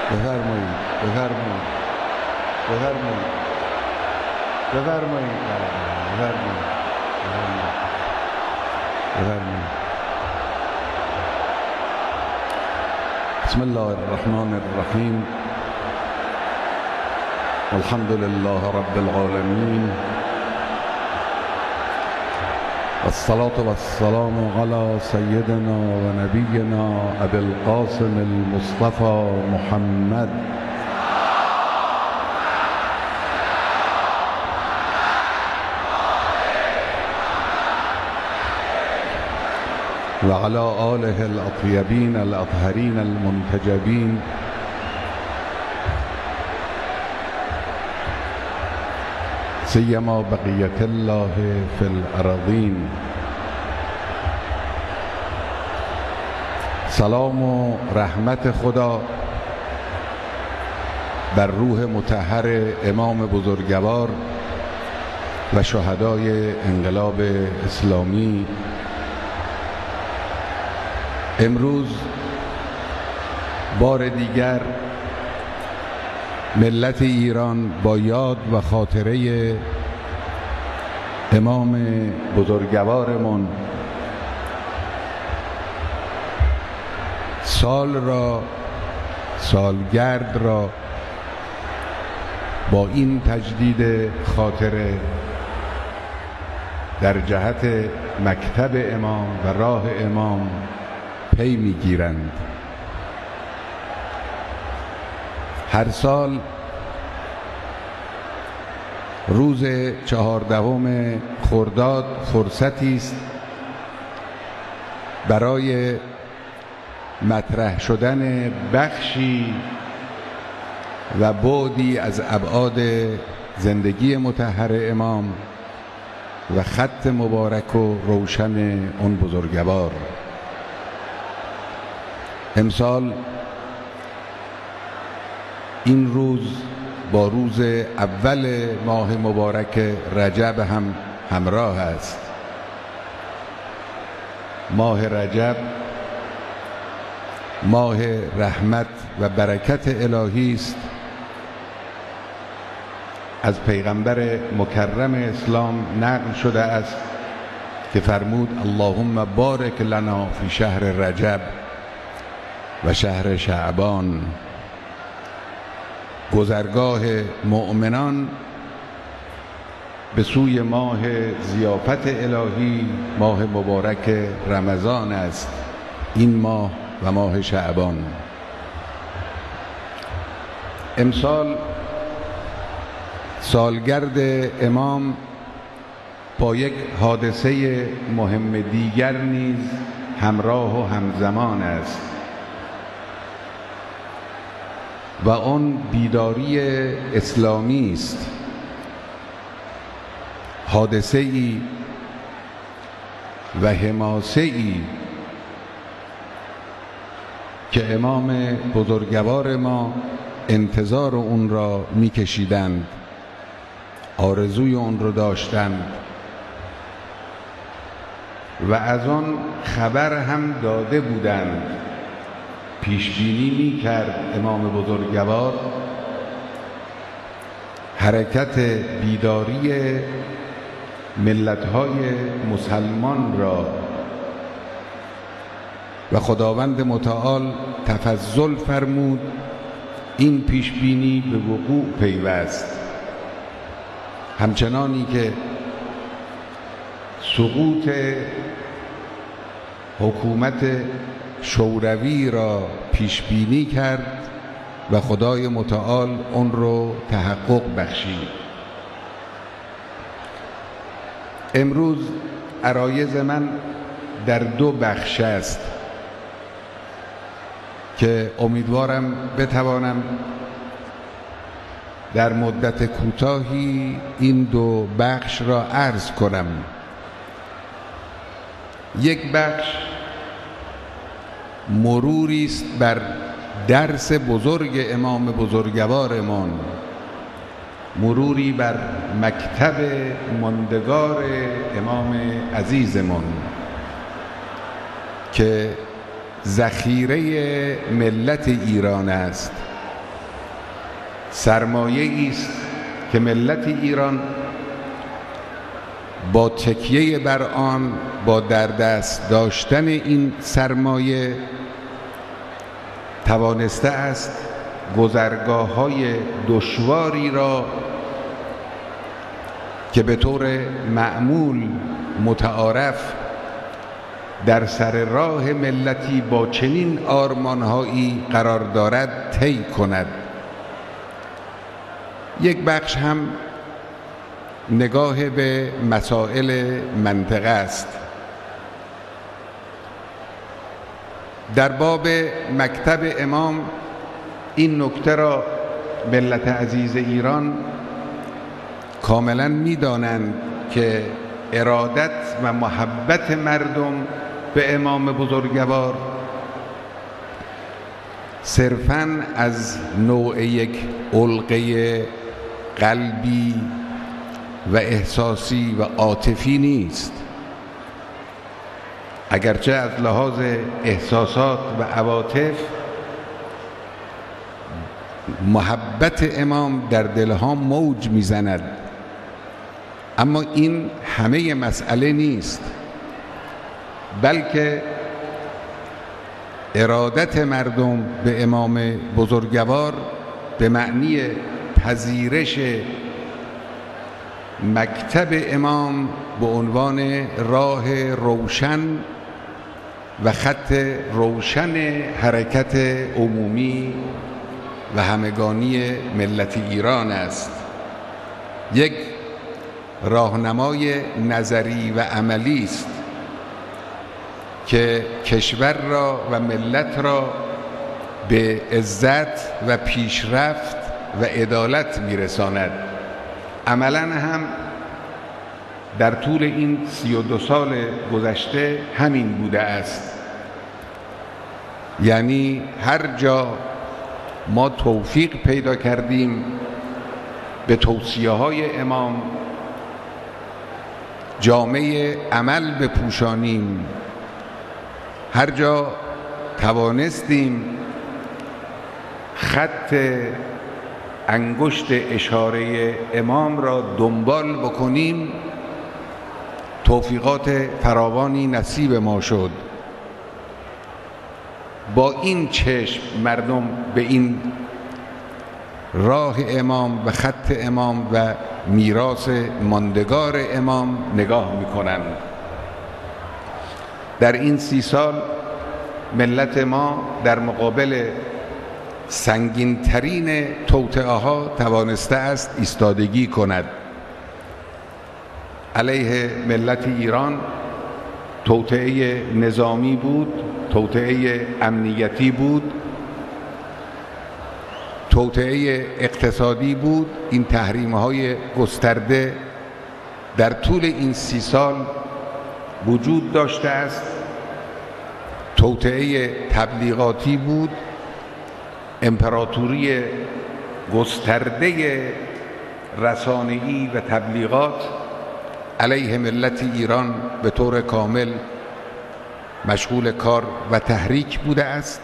بفرمایید بفرمایید بفرمایید بفرمایید بفرمایید بفرمایید. بسم الله الرحمن الرحیم. الحمد لله رب العالمین، والصلاة والسلام على سيدنا ونبينا أبي القاسم المصطفى محمد وعلى آله الأطيبين الأطهرين المنتجبين سيما بقية الله في الأراضين. سلام و رحمت خدا بر روح مطهر امام بزرگوار و شهدای انقلاب اسلامی. امروز بار دیگر ملت ایران با یاد و خاطره امام بزرگوارمان سالگرد را با این تجدید خاطره در جهت مکتب امام و راه امام پی میگیرند. هر سال روز 14 خرداد فرصتی است برای مطرح شدن بخشی و بعدی از ابعاد زندگی مطهر امام و خط مبارک و روشن اون بزرگوار. امسال این روز با روز اول ماه مبارک رجب هم همراه است. ماه رجب ماه رحمت و برکت الهی است. از پیغمبر مکرم اسلام نقل شده است که فرمود اللهم بارک لنا فی شهر رجب و شهر شعبان. گذرگاه مؤمنان به سوی ماه ضیافت الهی ماه مبارک رمضان است، این ماه و ماه شعبان. امسال سالگرد امام با یک حادثه مهم دیگر نیز همراه و همزمان است و آن بیداری اسلامی است. حادثه‌ای و حماسه‌ای که امام بزرگوار ما انتظار اون را می‌کشیدند، آرزوی اون را داشتند و از آن خبر هم داده بودند. پیشبینی می‌کرد امام بزرگوار حرکت بیداری ملت‌های مسلمان را و خداوند متعال تفضل فرمود این پیشبینی به وقوع پیوست. همچنانی که سقوط حکومت شوروی را پیش بینی کرد و خدای متعال اون رو تحقق بخشید. امروز عرایض من در دو بخش است که امیدوارم بتوانم در مدت کوتاهی این دو بخش را عرض کنم. یک بخش مروری است بر درس بزرگ امام بزرگوارمان، مروری بر مکتب ماندگار امام عزیزمان که ذخیره ملت ایران است سرمایه است که ملت ایران با تکیه بر آن، با در دست داشتن این سرمایه توانسته است گذرگاه‌های دشواری را که به طور معمول متعارف در سر راه ملتی با چنین آرمان‌هایی قرار دارد طی کند. یک بخش هم نگاه به مسائل منطقه است. در باب مکتب امام این نکته را ملت عزیز ایران کاملا می‌دانند که ارادت و محبت مردم به امام بزرگوار صرفاً از نوع یک علقه قلبی و احساسی و عاطفی نیست، اگرچه از لحاظ احساسات و عواطف محبت امام در دلها موج میزند، اما این همه مسئله نیست، بلکه ارادت مردم به امام بزرگوار به معنی پذیرش مکتب امام به عنوان راه روشن و خط روشن حرکت عمومی و همگانی ملت ایران است. یک راهنمای نظری و عملی است که کشور را و ملت را به عزت و پیشرفت و عدالت میرساند. عملاً هم در طول این 32 سال گذشته همین بوده است. یعنی هر جا ما توفیق پیدا کردیم به توصیه‌های امام جامعه عمل بپوشانیم، هر جا توانستیم خط انگشت اشاره امام را دنبال بکنیم، توفیقات فراوانی نصیب ما شد. با این چشم مردم به این راه امام و خط امام و میراث ماندگار امام نگاه می‌کنند. در این 30 سال ملت ما در مقابل سنگین ترین توطئه ها توانسته است ایستادگی کند. علیه ملت ایران توطئه نظامی بود، توطئه امنیتی بود، توطئه اقتصادی بود. این تحریم‌های گسترده در طول این 30 سال وجود داشته است. توطئه تبلیغاتی بود، امپراتوری گسترده رسانه‌ای و تبلیغات علیه ملت ایران به طور کامل مشغول کار و تحریک بوده است.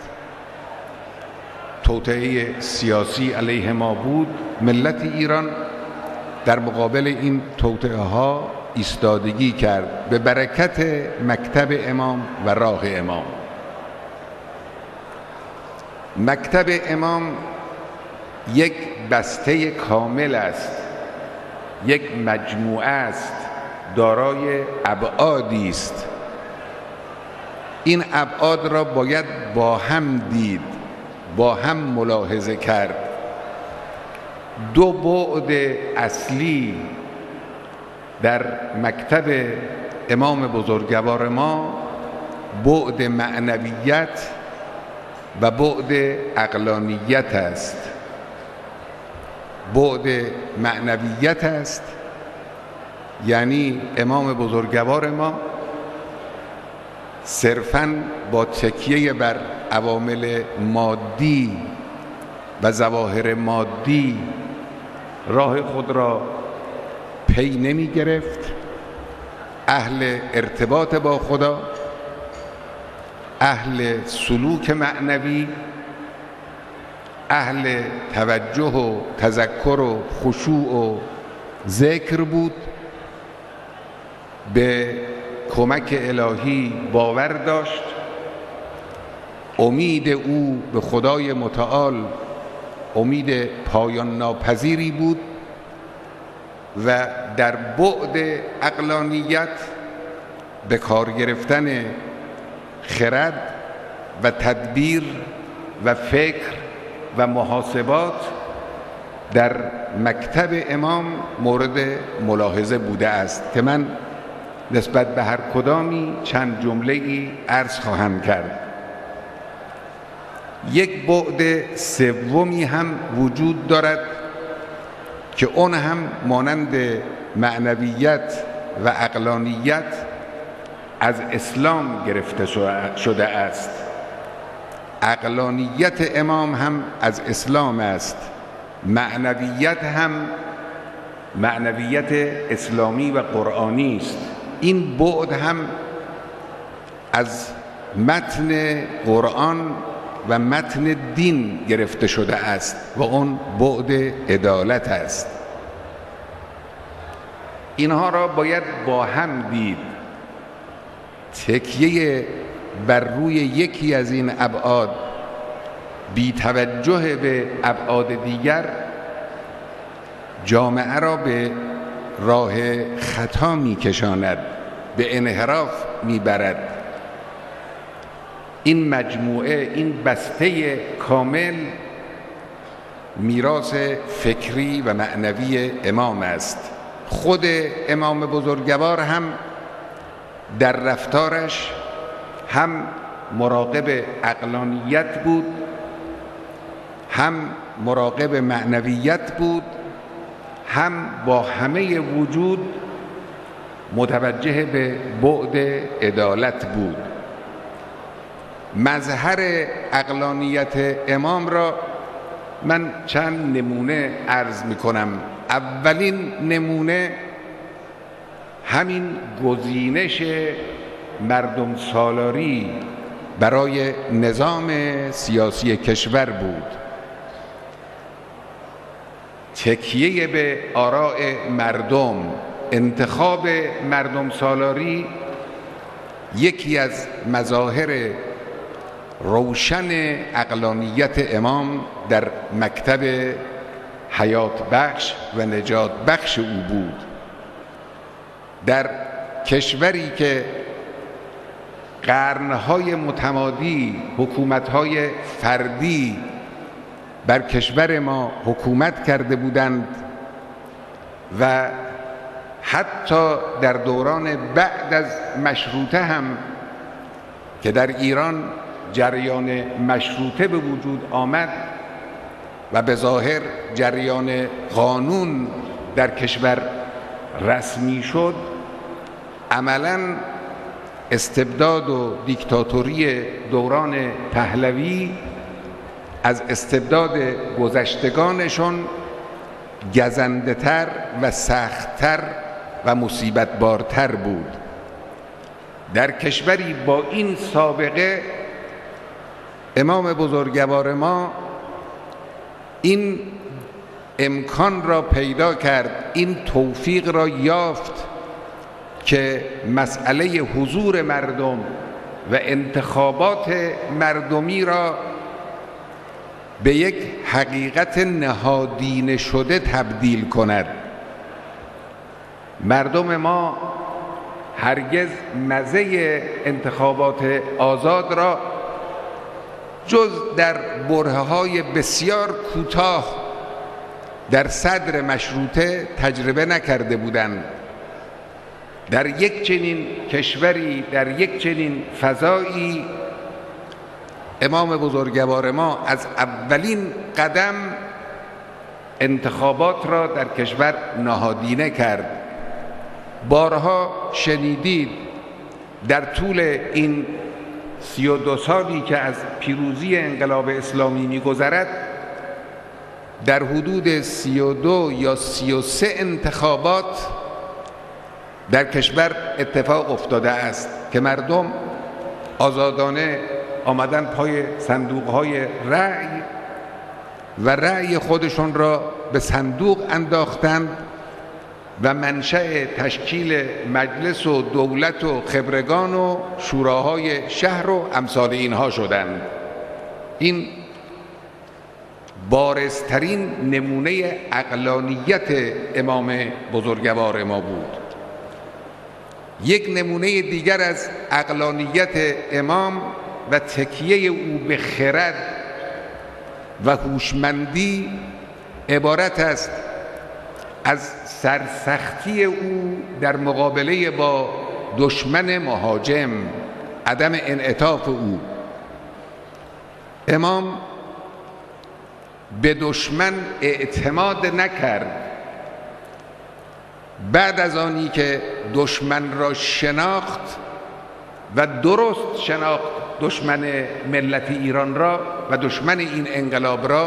توطئه سیاسی علیه ما بود. ملت ایران در مقابل این توطئه ها ایستادگی کرد به برکت مکتب امام و راه امام. مکتب امام یک بسته کامل است، یک مجموعه است، دارای ابعادی است. این ابعاد را باید با هم دید، با هم ملاحظه کرد. 2 بعد اصلی در مکتب امام بزرگوار ما بعد معنویت و بعد عقلانیت است. بعد معنویت است یعنی امام بزرگوار ما صرفاً با تکیه بر عوامل مادی و ظواهر مادی راه خود را پی نمی گرفت. اهل ارتباط با خدا، اهل سلوک معنوی، اهل توجه و تذکر و خشوع و ذکر بود، به کمک الهی باور داشت، امید او به خدای متعال امید پایان ناپذیری بود و در بعد عقلانیت به کار گرفتن خرد و تدبیر و فکر و محاسبات در مکتب امام مورد ملاحظه بوده است که من نسبت به هر کدامی چند جمله‌ای عرض خواهم کرد. یک بعد سومی هم وجود دارد که اون هم مانند معنویت و عقلانیت از اسلام گرفته شده است. عقلانیت امام هم از اسلام است، معنویت هم معنویت اسلامی و قرآنی است. این بعد هم از متن قرآن و متن دین گرفته شده است و اون بعد عدالت است. اینها را باید با هم دید. تکیه بر روی یکی از این ابعاد بی توجه به ابعاد دیگر جامعه را به راه خطا می کشاند، به انحراف می برد. این مجموعه، این بسته کامل میراث فکری و معنوی امام است. خود امام بزرگوار هم در رفتارش هم مراقب عقلانیت بود، هم مراقب معنویت بود، هم با همه وجود متوجه به بعد عدالت بود. مظهر عقلانیت امام را من چند نمونه عرض می کنم. اولین نمونه همین گزینش مردم سالاری برای نظام سیاسی کشور بود. تکیه به آراء مردم، انتخاب مردم سالاری یکی از مظاهر روشن عقلانیت امام در مکتب حیات بخش و نجات بخش او بود. در کشوری که قرنهای متمادی حکومتهای فردی بر کشور ما حکومت کرده بودند و حتی در دوران بعد از مشروطه هم که در ایران جریان مشروطه به وجود آمد و به ظاهر جریان قانون در کشور رسمی شد، عملاً استبداد و دیکتاتوری دوران پهلوی از استبداد گذشتگانشون گزنده‌تر و سخت‌تر و مصیبت‌بارتر بود. در کشوری با این سابقه امام بزرگوار ما این امکان را پیدا کرد، این توفیق را یافت که مسئله حضور مردم و انتخابات مردمی را به یک حقیقت نهادینه شده تبدیل کند. مردم ما هرگز مزه انتخابات آزاد را جز در برهه‌های بسیار کوتاه در صدر مشروطه تجربه نکرده بودند. در یک چنین کشوری، در یک چنین فضایی، امام بزرگوار ما از اولین قدم انتخابات را در کشور نهادینه کرد. بارها شنیدید در طول این 32 سالی که از پیروزی انقلاب اسلامی می‌گذرد، در حدود 32 یا 33 انتخابات در کشور اتفاق افتاده است که مردم آزادانه آمدن پای صندوق‌های رأی و رأی خودشون را به صندوق انداختند و منشأ تشکیل مجلس و دولت و خبرگان و شوراهای شهر و امثال اینها شدند. این بارزترین نمونه عقلانیت امام بزرگوار ما بود. یک نمونه دیگر از عقلانیت امام و تکیه او به خرد و هوشمندی عبارت است از سرسختی او در مقابله با دشمن مهاجم، عدم انعطاف او. امام به دشمن اعتماد نکرد. بعد از آنی که دشمن را شناخت و درست شناخت، دشمن ملت ایران را و دشمن این انقلاب را،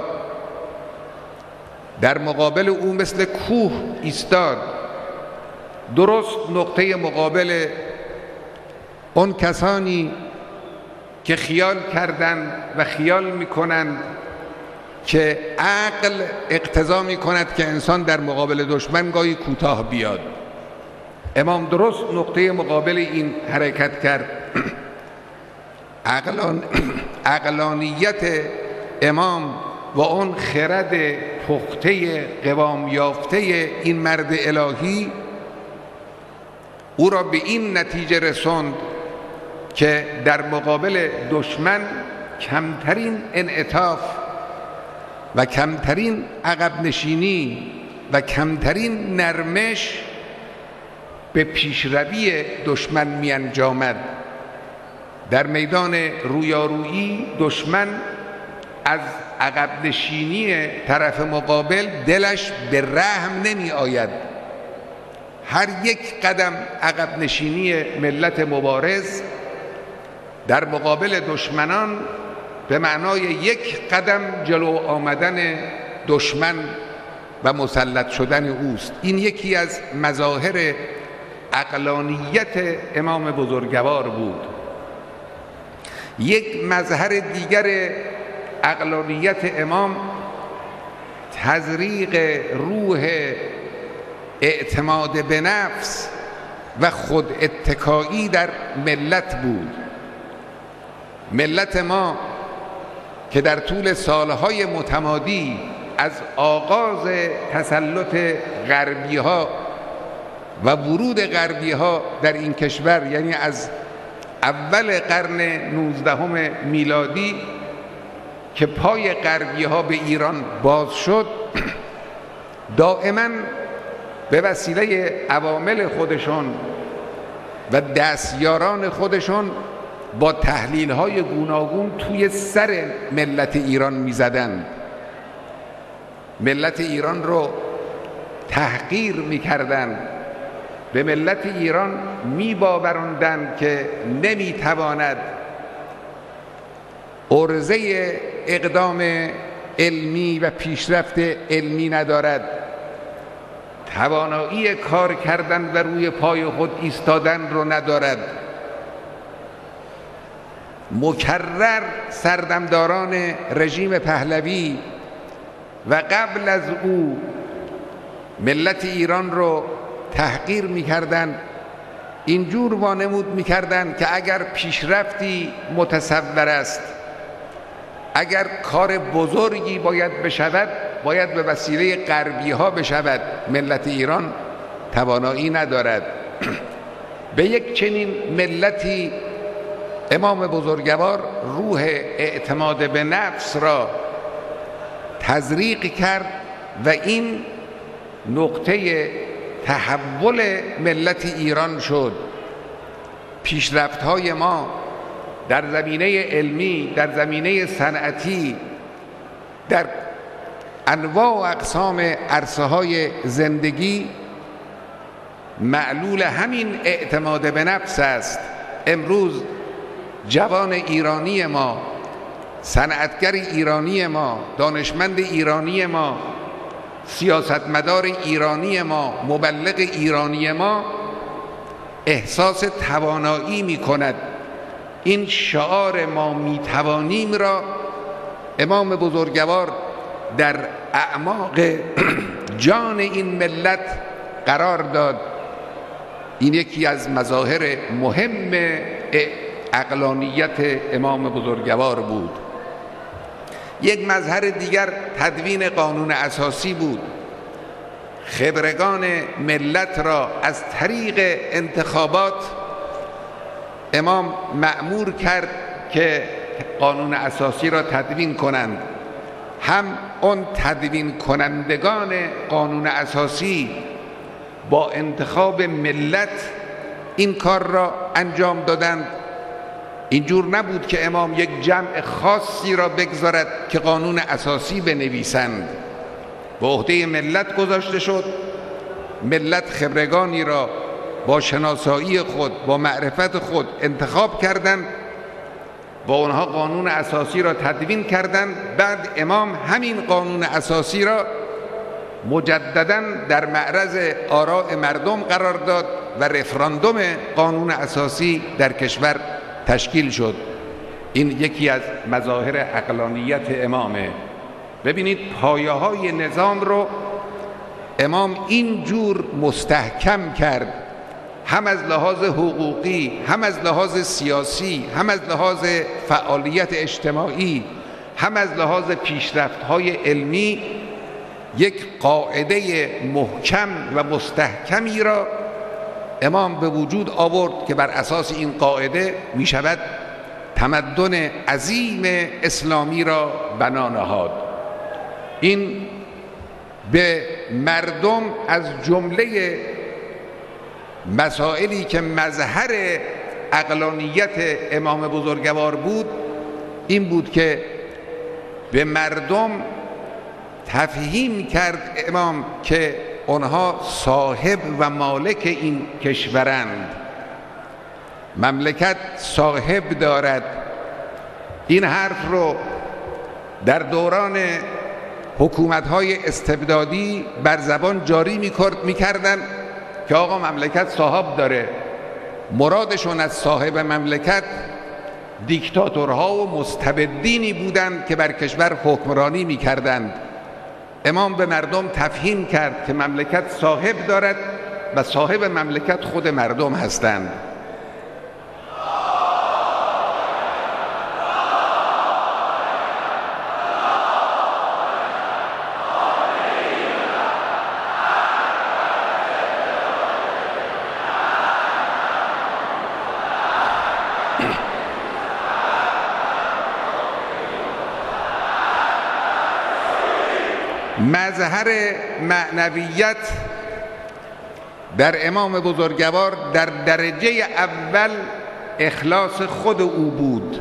در مقابل او مثل کوه ایستاد، درست نقطه مقابل اون کسانی که خیال کردند و خیال میکنند که عقل اقتضا میکند که انسان در مقابل دشمن گاهی کوتاه بیاد. امام درست نقطه مقابل این حرکت کرد. عقلانیت امام و اون خرد پخته قوام یافته این مرد الهی او را به این نتیجه رساند که در مقابل دشمن کمترین انعطاف و کمترین عقب نشینی و کمترین نرمش به پیشروی دشمن می انجامد. در میدان رویارویی دشمن از عقب نشینی طرف مقابل دلش به رحم نمی آید. هر یک قدم عقب نشینی ملت مبارز در مقابل دشمنان به معنای یک قدم جلو آمدن دشمن و مسلط شدن اوست. این یکی از مظاهر عقلانیت امام بزرگوار بود. یک مظهر دیگر عقلانیت امام تزریق روح اعتماد به نفس و خود اتکایی در ملت بود. ملت ما که در طول سالهای متمادی از آغاز تسلط غربی ها و ورود غربی ها در این کشور، یعنی از اول قرن 19 میلادی که پای غربی ها به ایران باز شد، دائما به وسیله عوامل خودشون و دستیاران خودشون با تحلیل های گوناگون توی سر ملت ایران می زدن. ملت ایران رو تحقیر می کردن، به ملت ایران می باوراندن که نمی تواند عرضه اقدام علمی و پیشرفت علمی ندارد، توانایی کار کردن و روی پای خود ایستادن رو ندارد. مکرر سردمداران رژیم پهلوی و قبل از او ملت ایران رو تحقیر می‌کردند، اینجور وانمود می‌کردند که اگر پیشرفتی متصور است، اگر کار بزرگی باید بشود، باید به وسیله غربی ها بشود. ملت ایران توانایی ندارد. به یک چنین ملتی امام بزرگوار روح اعتماد به نفس را تزریق کرد و این نقطه تحول ملت ایران شد. پیشرفت‌های ما در زمینه علمی، در زمینه صنعتی، در انواع و اقسام عرصه‌های زندگی معلول همین اعتماد به نفس است. امروز جوان ایرانی ما، صنعتگر ایرانی ما، دانشمند ایرانی ما، سیاستمدار ایرانی ما، مبلغ ایرانی ما احساس توانایی می کند. این شعار ما می توانیم را امام بزرگوار در اعماق جان این ملت قرار داد. این یکی از مظاهر مهم عقلانیت امام بزرگوار بود. یک مظهر دیگر تدوین قانون اساسی بود. خبرگان ملت را از طریق انتخابات امام مأمور کرد که قانون اساسی را تدوین کنند. هم اون تدوین کنندگان قانون اساسی با انتخاب ملت این کار را انجام دادند. اینجور نبود که امام یک جمع خاصی را بگذارد که قانون اساسی بنویسند. به عهده ملت گذاشته شد. ملت خبرگانی را با شناسایی خود، با معرفت خود انتخاب کردند، با اونها قانون اساسی را تدوین کردند. بعد امام همین قانون اساسی را مجدداً در معرض آراء مردم قرار داد و رفراندوم قانون اساسی در کشور تشکیل شد. این یکی از مظاهر عقلانیت امامه. ببینید پایه‌های نظام رو امام اینجور مستحکم کرد، هم از لحاظ حقوقی، هم از لحاظ سیاسی، هم از لحاظ فعالیت اجتماعی، هم از لحاظ پیشرفت‌های علمی. یک قاعده محکم و مستحکمی را امام به وجود آورد که بر اساس این قاعده می شود تمدن عظیم اسلامی را بنا نهاد. این به مردم از جمله مسائلی که مظهر عقلانیت امام بزرگوار بود این بود که به مردم تفهیم کرد امام که آنها صاحب و مالک این کشورند. مملکت صاحب دارد. این حرف رو در دوران حکومت‌های استبدادی بر زبان جاری می‌کردن که آقا مملکت صاحب داره. مرادشون از صاحب مملکت دیکتاتورها و مستبدینی بودند که بر کشور حکمرانی می‌کردند. امام به مردم تفهیم کرد که مملکت صاحب دارد و صاحب مملکت خود مردم هستند. مظهر معنویت در امام بزرگوار در درجه اول اخلاص خود او بود.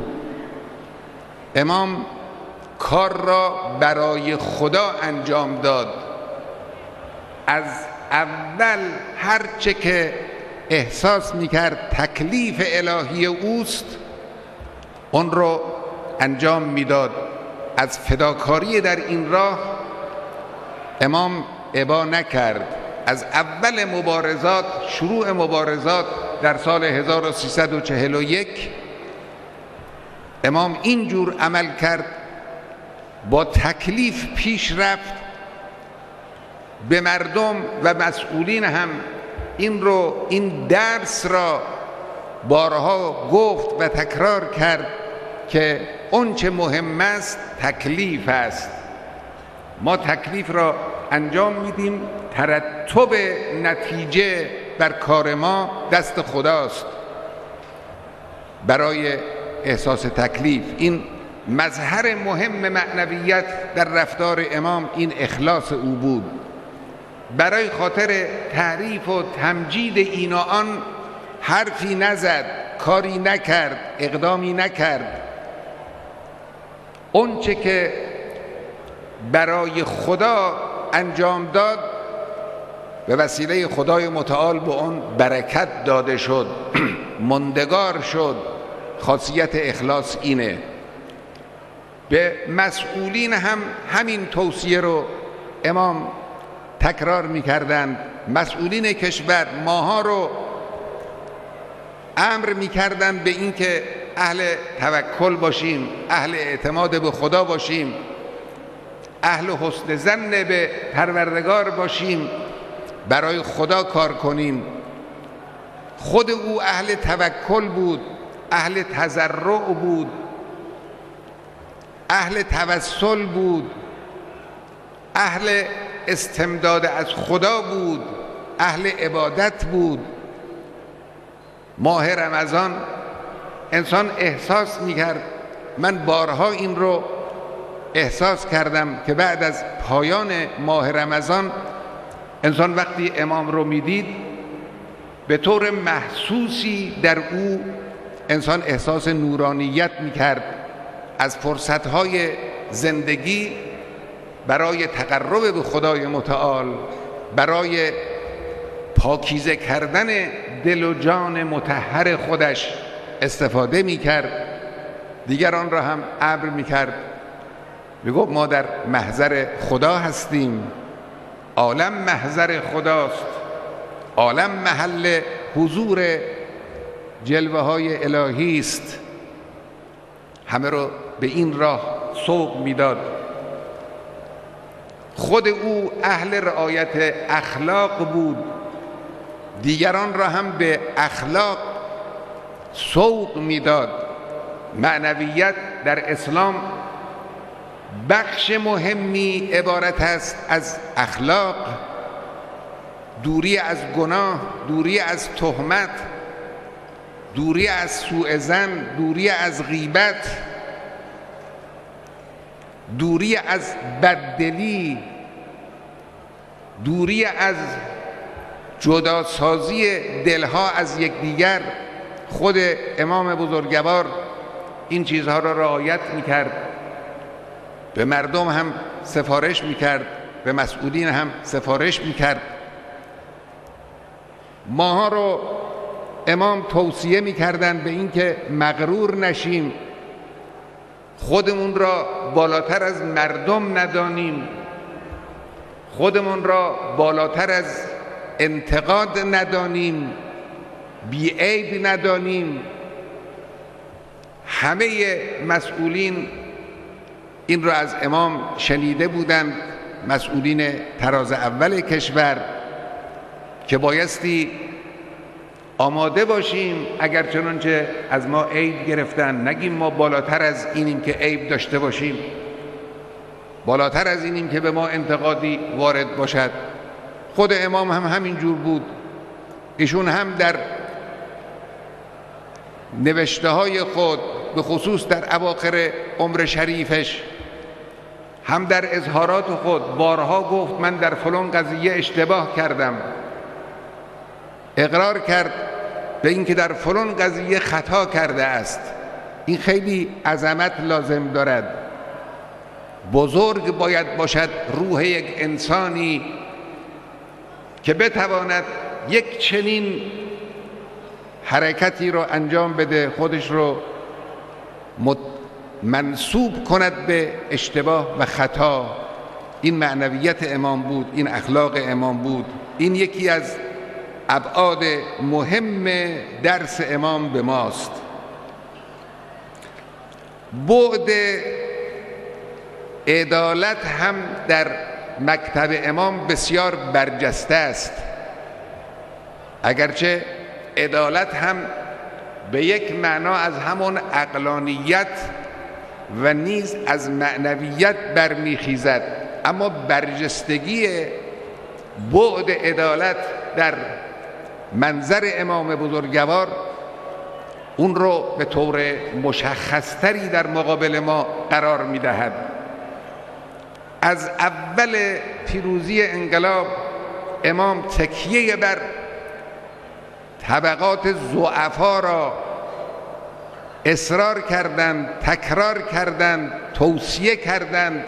امام کار را برای خدا انجام داد. از اول هرچه که احساس می‌کرد تکلیف الهی اوست اون رو انجام میداد. از فداکاری در این راه امام ابا نکرد. از اول مبارزات، شروع مبارزات در سال 1341 امام اینجور عمل کرد، با تکلیف پیش رفت. به مردم و مسئولین هم این درس را بارها گفت و تکرار کرد که اون چه مهم است تکلیف است. ما تکلیف را انجام میدیم، ترتب نتیجه بر کار ما دست خداست. برای احساس تکلیف این مظهر مهم معنویت در رفتار امام این اخلاص او بود. برای خاطر تعریف و تمجید این و آن حرفی نزد، کاری نکرد، اقدامی نکرد. اون چه که برای خدا انجام داد به وسیله خدای متعال به اون برکت داده شد، ماندگار شد. خاصیت اخلاص اینه. به مسئولین هم همین توصیه رو امام تکرار می‌کردند. مسئولین کشور ماها رو امر می‌کردند به این که اهل توکل باشیم، اهل اعتماد به خدا باشیم، اهل حسن ظن به پروردگار باشیم، برای خدا کار کنیم. خود او اهل توکل بود، اهل تضرع بود، اهل توسل بود، اهل استمداد از خدا بود، اهل عبادت بود. ماه رمضان انسان احساس می‌کرد، من بارها این رو احساس کردم که بعد از پایان ماه رمضان انسان وقتی امام رو میدید به طور محسوسی در او انسان احساس نورانیت میکرد، از فرصتهای زندگی برای تقرب به خدای متعال، برای پاکیزه کردن دل و جان مطهر خودش استفاده میکرد. دیگران را هم امر میکرد، میگفت ما در محضر خدا هستیم، عالم محضر خداست، عالم محل حضور جلوه های الهی است. همه رو به این راه سوق میداد. خود او اهل رعایت اخلاق بود، دیگران را هم به اخلاق سوق میداد. معنویت در اسلام بخش مهمی عبارت است از اخلاق، دوری از گناه، دوری از تهمت، دوری از سوء ظن، دوری از غیبت، دوری از بددلی، دوری از جداسازی دلها از یکدیگر. خود امام بزرگوار این چیزها را رعایت میکرد، به مردم هم سفارش میکرد، به مسئولین هم سفارش میکرد. ماها رو امام توصیه میکردن به این که مغرور نشیم، خودمون را بالاتر از مردم ندانیم، خودمون را بالاتر از انتقاد ندانیم، بی‌عیب ندانیم. همه مسئولین این را از امام شنیده بودند، مسئولین طراز اول کشور، که بایستی آماده باشیم اگر چنانچه از ما عیب گرفتن نگیم ما بالاتر از اینیم که عیب داشته باشیم، بالاتر از اینیم که به ما انتقادی وارد باشد. خود امام هم همین جور بود. ایشون هم در نوشته های خود، به خصوص در اواخر عمر شریفش، هم در اظهارات خود بارها گفت من در فلان قضیه اشتباه کردم، اقرار کرد به اینکه در فلان قضیه خطا کرده است. این خیلی عظمت لازم دارد. بزرگ باید باشد روح یک انسانی که بتواند یک چنین حرکتی رو انجام بده، خودش رو منسوب کند به اشتباه و خطا. این معنویت امام بود، این اخلاق امام بود. این یکی از ابعاد مهم درس امام به ماست. بعد عدالت هم در مکتب امام بسیار برجسته است، اگرچه عدالت هم به یک معنا از همون عقلانیت و نیز از معنویت برمیخیزد، اما برجستگی بعد عدالت در منظر امام بزرگوار اون رو به طور مشخصتری در مقابل ما قرار می‌دهد. از اول پیروزی انقلاب امام تکیه بر طبقات ضعفا را اصرار کردند، تکرار کردند، توصیه کردند.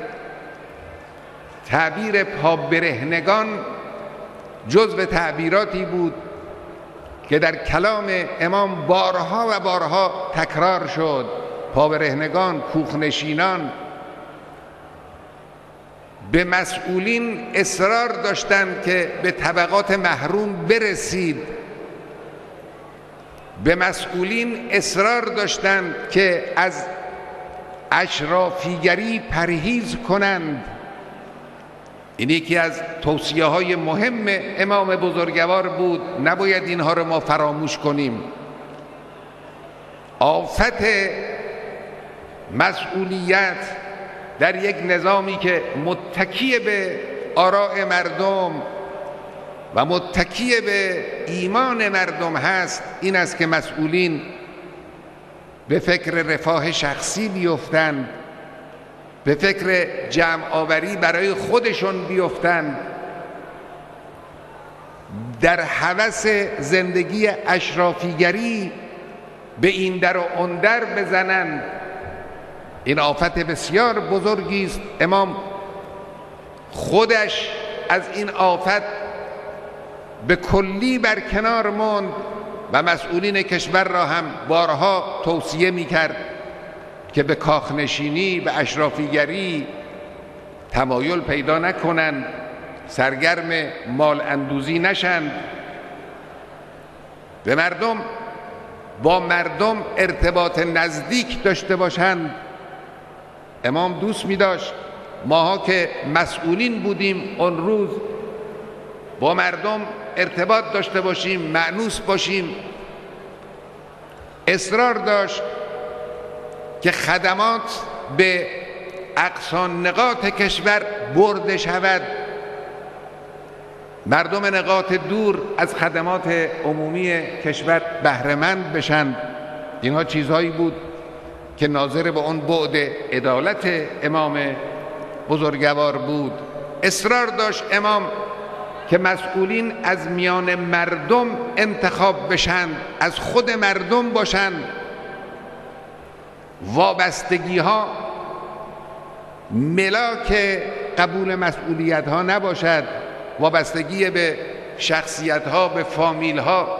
تعبیر پابرهنگان جزو تعبیراتی بود که در کلام امام بارها و بارها تکرار شد. پابرهنگان، کوخنشینان. به مسئولین اصرار داشتند که به طبقات محروم برسید، به مسئولین اصرار داشتند که از اشرافیگری پرهیز کنند، این یکی از توصیه‌های مهم امام بزرگوار بود، نباید اینها رو ما فراموش کنیم. آفت مسئولیت در یک نظامی که متکی به آراء مردم و متکی به ایمان مردم هست، این است که مسئولین به فکر رفاه شخصی بیفتند، به فکر جمع آوری برای خودشون بیفتند، در هوس زندگی اشرافیگری به این در و اون در بزنند. این آفت بسیار بزرگی است. امام خودش از این آفت به کلی برکنار ماند و مسئولین کشور را هم بارها توصیه می‌کرد که به کاخنشینی، به اشرافیگری تمایل پیدا نکنند، سرگرم مال اندوزی نشند، به مردم با مردم ارتباط نزدیک داشته باشند. امام دوست می داشت ماها که مسئولین بودیم اون روز با مردم ارتباط داشته باشیم، مأنوس باشیم. اصرار داشت که خدمات به اقصی نقاط کشور برده شود، مردم نقاط دور از خدمات عمومی کشور بهره‌مند بشن. اینها چیزهایی بود که ناظر به اون بعد عدالت امام بزرگوار بود. اصرار داشت امام که مسئولین از میان مردم انتخاب بشن، از خود مردم باشن. وابستگی ها ملاک قبول مسئولیت ها نباشد، وابستگی به شخصیت ها، به فامیل ها.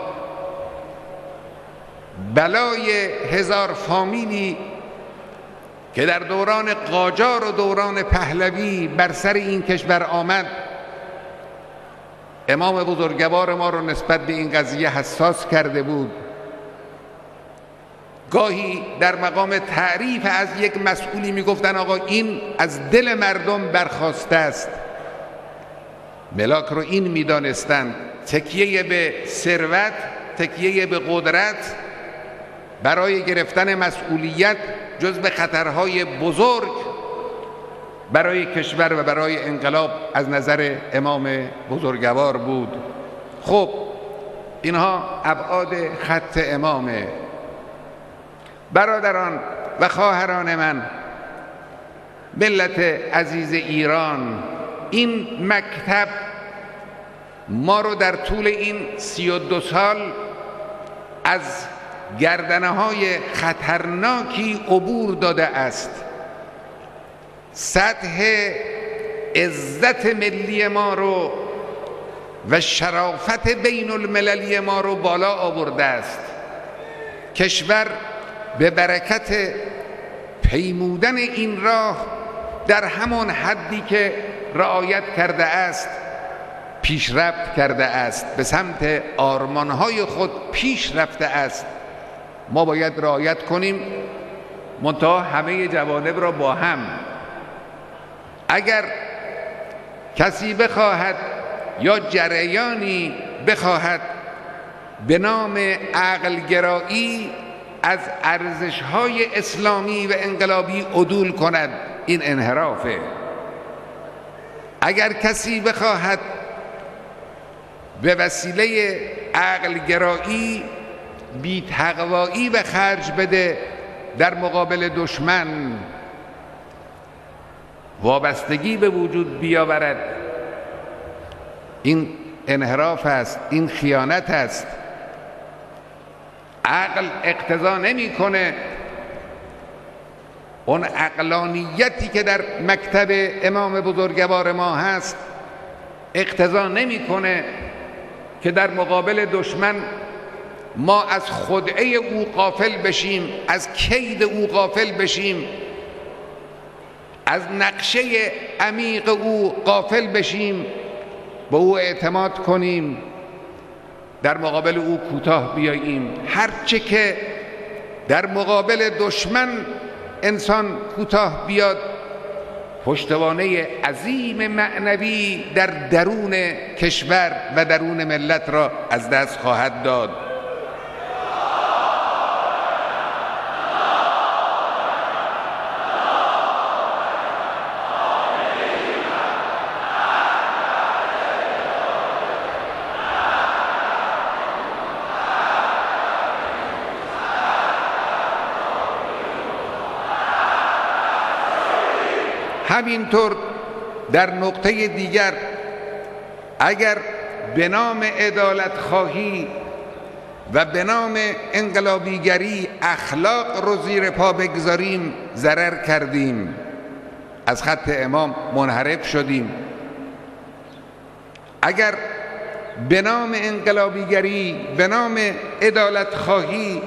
بلای هزار فامیلی که در دوران قاجار و دوران پهلوی بر سر این کشور آمد، امام بزرگوار ما رو نسبت به این قضیه حساس کرده بود. گاهی در مقام تعریف از یک مسئولی میگفتن آقا این از دل مردم برخاسته است. ملاک رو این میدانستند، تکیه به ثروت، تکیه به قدرت برای گرفتن مسئولیت جزو خطرهای بزرگ برای کشور و برای انقلاب از نظر امام بزرگوار بود. خب اینها ابعاد خط امامه. برادران و خواهران من، ملت عزیز ایران، این مکتب ما رو در طول این 32 سال از گردنه‌های خطرناکی عبور داده است. سطح عزت ملی ما رو و شرافت بین المللی ما رو بالا آورده است. کشور به برکت پیمودن این راه در همان حدی که رعایت کرده است پیشرفت کرده است، به سمت آرمانهای خود پیش رفته است. ما باید رعایت کنیم، منتها همه جوانب را با هم. اگر کسی بخواهد یا جریانی بخواهد به نام عقلگرایی از ارزش‌های اسلامی و انقلابی عدول کند، این انحرافه. اگر کسی بخواهد به وسیله عقلگرایی بی‌تقوایی به خرج بده در مقابل دشمن، وابستگی به وجود بیاورد، این انحراف است، این خیانت است. عقل اقتضا نمی‌کنه اون عقلانیتی که در مکتب امام بزرگوار ما هست اقتضا نمی‌کنه که در مقابل دشمن ما از خدعه او غافل بشیم، از کید او غافل بشیم، از نقشه عمیق او غافل بشیم، به او اعتماد کنیم، در مقابل او کوتاه بیاییم. هرچه که در مقابل دشمن انسان کوتاه بیاد پشتوانه عظیم معنوی در درون کشور و درون ملت را از دست خواهد داد. همینطور در نقطه دیگر اگر به نام عدالت خواهی و به نام انقلابیگری اخلاق رو زیر پا بگذاریم ضرر کردیم، از خط امام منحرف شدیم. اگر به نام انقلابیگری، به نام عدالت خواهی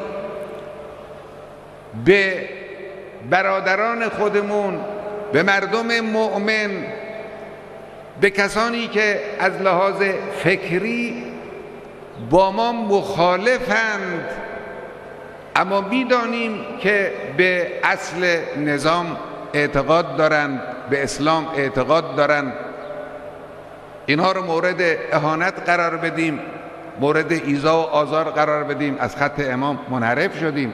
به برادران خودمون، به مردم مؤمن، به کسانی که از لحاظ فکری با ما مخالفند اما می‌دانیم که به اصل نظام اعتقاد دارند، به اسلام اعتقاد دارند، اینها رو مورد اهانت قرار بدیم، مورد ایذا و آزار قرار بدیم، از خط امام منحرف شدیم.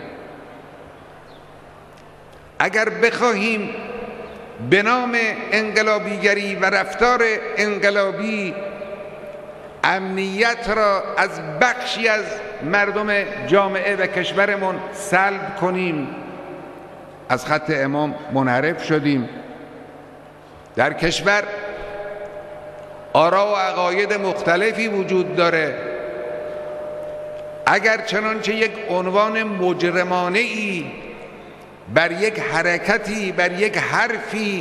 اگر بخواهیم به نام انقلابیگری و رفتار انقلابی امنیت را از بخشی از مردم جامعه و کشورمون سلب کنیم، از خط امام منحرف شدیم. در کشور آرا و عقاید مختلفی وجود داره. اگر چنانچه یک عنوان مجرمانه‌ای بر یک حرکتی، بر یک حرفی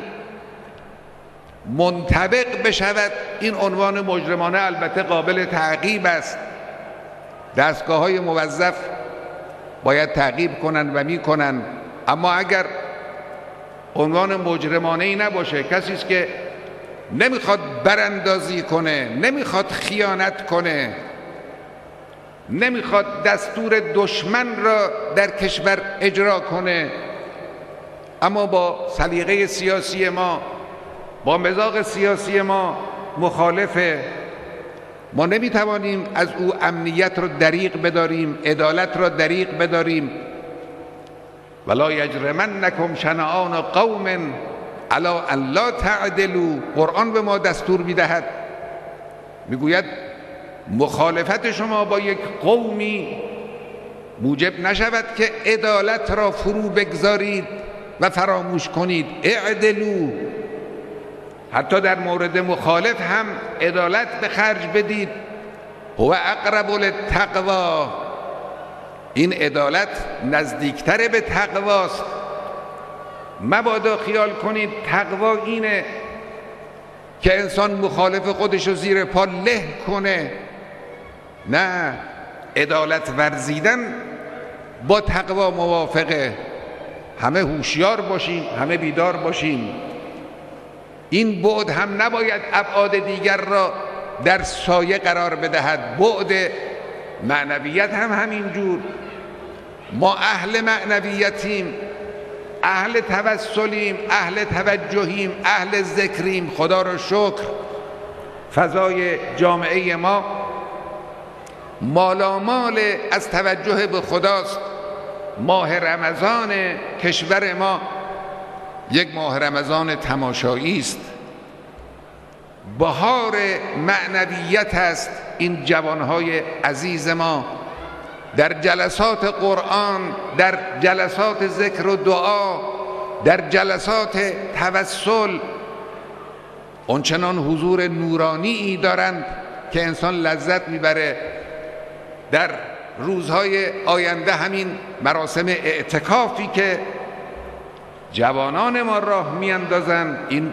منطبق بشود، این عنوان مجرمانه البته قابل تعقیب است. دستگاه‌های موظف باید تعقیب کنند و می‌کنند. اما اگر عنوان مجرمانه‌ای نباشه، کسی است که نمیخواد براندازی کنه، نمیخواد خیانت کنه، نمیخواد دستور دشمن را در کشور اجرا کنه، اما با سلیقه سیاسی ما، با مذاق سیاسی ما مخالفه، ما نمیتوانیم از او امنیت را دریغ بداریم، عدالت را دریغ بداریم. ولا یجرمنکم شنآن قوم علی ان لا تعدلوا. قرآن به ما دستور میدهد، میگوید مخالفت شما با یک قومی موجب نشود که عدالت را فرو بگذارید و فراموش کنید. اعدلوا، حتی در مورد مخالف هم عدالت به خرج بدید. هو اقرب للتقوی، این عدالت نزدیکتر به تقواست. مبادا خیال کنید تقوا اینه که انسان مخالف خودش رو زیر پا له کنه. نه، عدالت ورزیدن با تقوا موافقه. همه هوشیار باشیم، همه بیدار باشیم. این بعد هم نباید ابعاد دیگر را در سایه قرار بدهد. بعد معنویت هم همینجور. ما اهل معنویتیم، اهل توسلیم، اهل توجهیم، اهل ذکریم. خدا را شکر فضای جامعه ما مالامال از توجه به خداست. ماه رمضان کشور ما یک ماه رمضان تماشایی است. بهار معنویت است. این جوانهای عزیز ما در جلسات قرآن، در جلسات ذکر و دعا، در جلسات توسل آنچنان حضور نورانی دارند که انسان لذت میبره. در روزهای آینده همین مراسم اعتکافی که جوانان ما راه میاندازند، این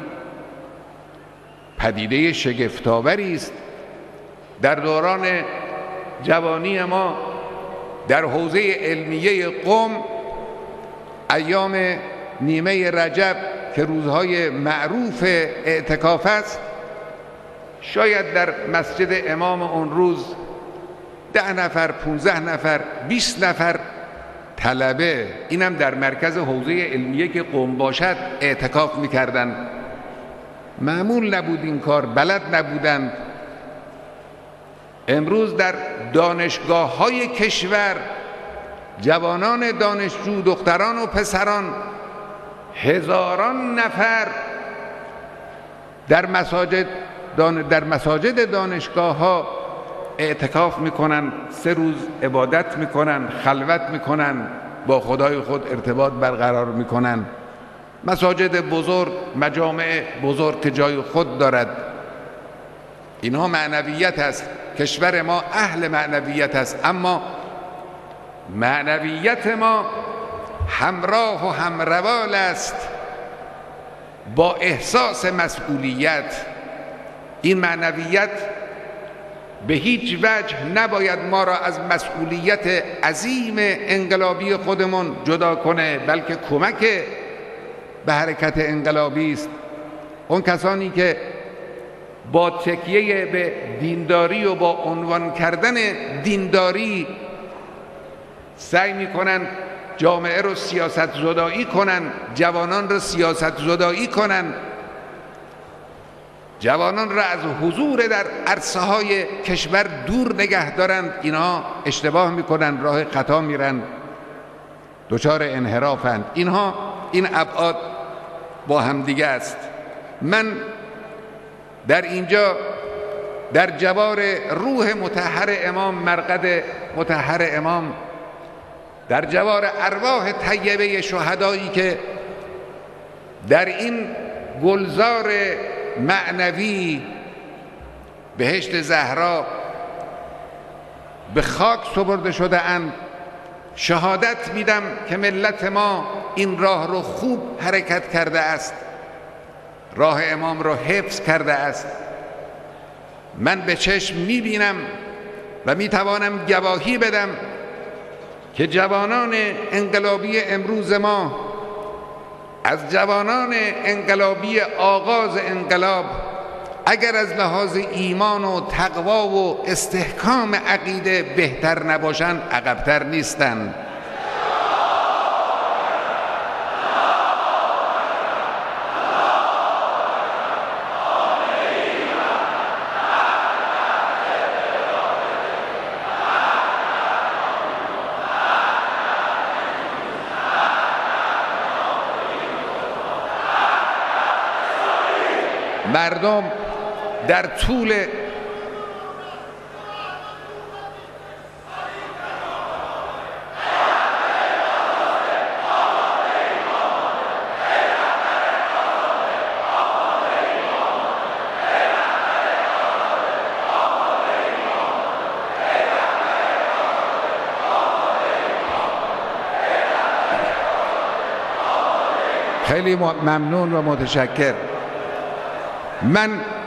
پدیده شگفت‌آوری است. در دوران جوانی ما در حوزه علمیه قم ایام نیمه رجب که روزهای معروف اعتکاف است، شاید در مسجد امام اون روز 10 نفر، 15 نفر، 20 نفر طلبه، اینم در مرکز حوزه علمیه که قم باشد، اعتکاف میکردن. معمول نبود این کار، بلد نبودند. امروز در دانشگاه‌های کشور جوانان دانشجو، دختران و پسران، هزاران نفر در مساجد دانشگاه‌ها اعتکاف میکنن، 3 روز عبادت میکنن، خلوت میکنن، با خدای خود ارتباط برقرار میکنن. مساجد بزرگ، مجامع بزرگ که جای خود دارد. اینها معنویت است. کشور ما اهل معنویت است، اما معنویت ما همراه و همروال است با احساس مسئولیت. این معنویت به هیچ وجه نباید ما را از مسئولیت عظیم انقلابی خودمون جدا کنه، بلکه کمک به حرکت انقلابی است. اون کسانی که با تکیه به دینداری و با عنوان کردن دینداری سعی میکنن جامعه رو سیاست زدایی کنن، جوانان رو سیاست زدایی کنن، جوانان را از حضور در عرصه های کشور دور نگه دارند، اینا اشتباه میکنن، راه خطا میرن، دچار انحرافند. این ابعاد با هم دیگه است. من در اینجا در جوار روح مطهر امام، مرقد مطهر امام، در جوار ارواح طیبه شهدایی که در این گلزار معنوی بهشت زهرا به خاک سپرده شده اند، شهادت میدم که ملت ما این راه رو خوب حرکت کرده است، راه امام رو حفظ کرده است. من به چشم میبینم و میتوانم گواهی بدم که جوانان انقلابی امروز ما از جوانان انقلابی آغاز انقلاب اگر از لحاظ ایمان و تقوا و استحکام عقیده بهتر نباشند، عقبتر نیستند. مردم در طول خیلی ممنون و متشکر. من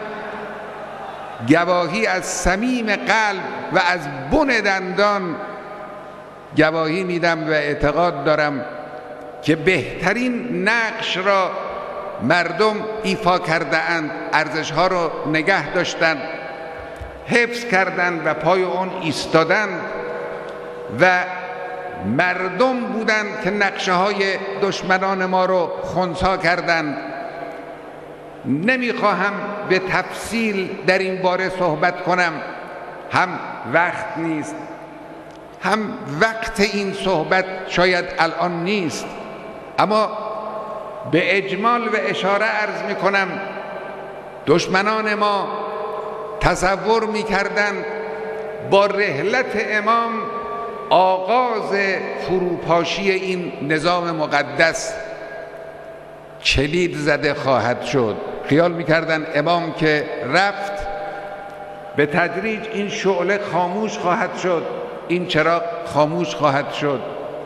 گواهی از صمیم قلب و از بن دندان گواهی میدم و اعتقاد دارم که بهترین نقش را مردم ایفا کرده اند، ارزش ها رو نگه داشتند، حفظ کردند و پای اون ایستادند و مردم بودند که نقشه های دشمنان ما رو خنثی کردند. نمیخواهم به تفصیل در این باره صحبت کنم، هم وقت نیست، هم وقت این صحبت شاید الان نیست، اما به اجمال و اشاره عرض میکنم دشمنان ما تصور میکردند با رحلت امام آغاز فروپاشی این نظام مقدس کلید زده خواهد شد. خیال میکردن امام که رفت به تدریج این شعله خاموش خواهد شد، این چراغ خاموش خواهد شد،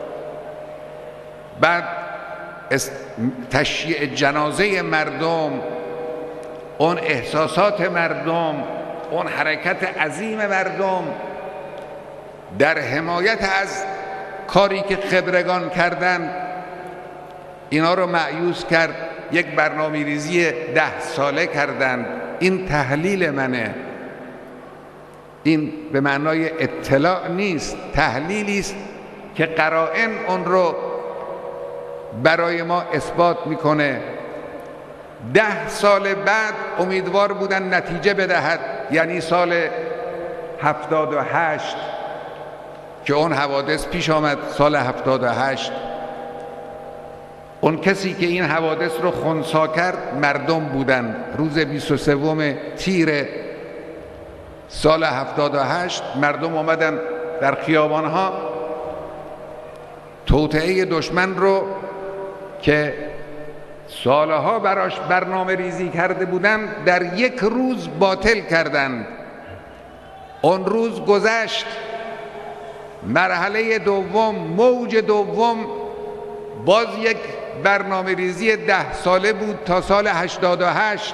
بعد تشییع جنازه مردم، اون احساسات مردم، اون حرکت عظیم مردم در حمایت از کاری که خبرگان کردند، اینا رو مأیوس کرد، یک برنامه ریزی 10 ساله کردند. این تحلیل منه، این به معنای اطلاع نیست، تحلیلی است که قرائن اون رو برای ما اثبات میکنه. 10 سال بعد امیدوار بودن نتیجه بدهد، یعنی سال 78 که اون حوادث پیش آمد. سال 78 اون کسی که این حوادث رو خنثی کرد مردم بودند. روز 23 تیر سال 78 مردم آمدن در خیابانها توطئه دشمن رو که سالها براش برنامه ریزی کرده بودند در یک روز باطل کردند. اون روز گذشت. مرحله دوم، موج دوم، باز یک برنامه ریزی 10 ساله بود تا سال 88.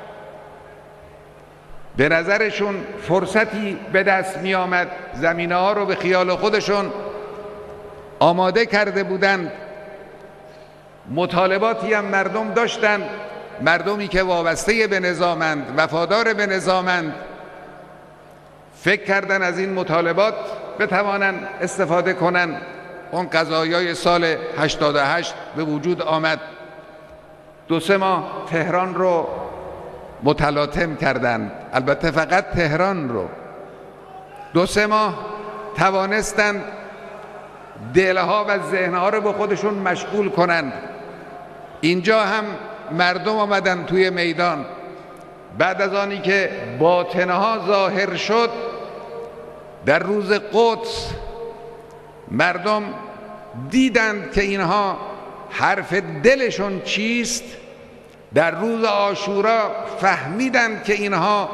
به نظرشون فرصتی به دست می آمد، زمینه ها رو به خیال خودشون آماده کرده بودند. مطالباتی هم مردم داشتند، مردمی که وابسته به نظامند، وفادار به نظامند، فکر کردن از این مطالبات بتوانن استفاده کنن. اون قضایای سال 88 به وجود آمد. 2-3 ماه تهران رو متلاطم کردند، البته فقط تهران رو. 2-3 ماه توانستند دلها و ذهنها رو به خودشون مشغول کنند. اینجا هم مردم آمدن توی میدان. بعد از آنی که باطنها ظاهر شد در روز قدس، مردم دیدند که اینها حرف دلشون چیست. در روز عاشورا فهمیدند که اینها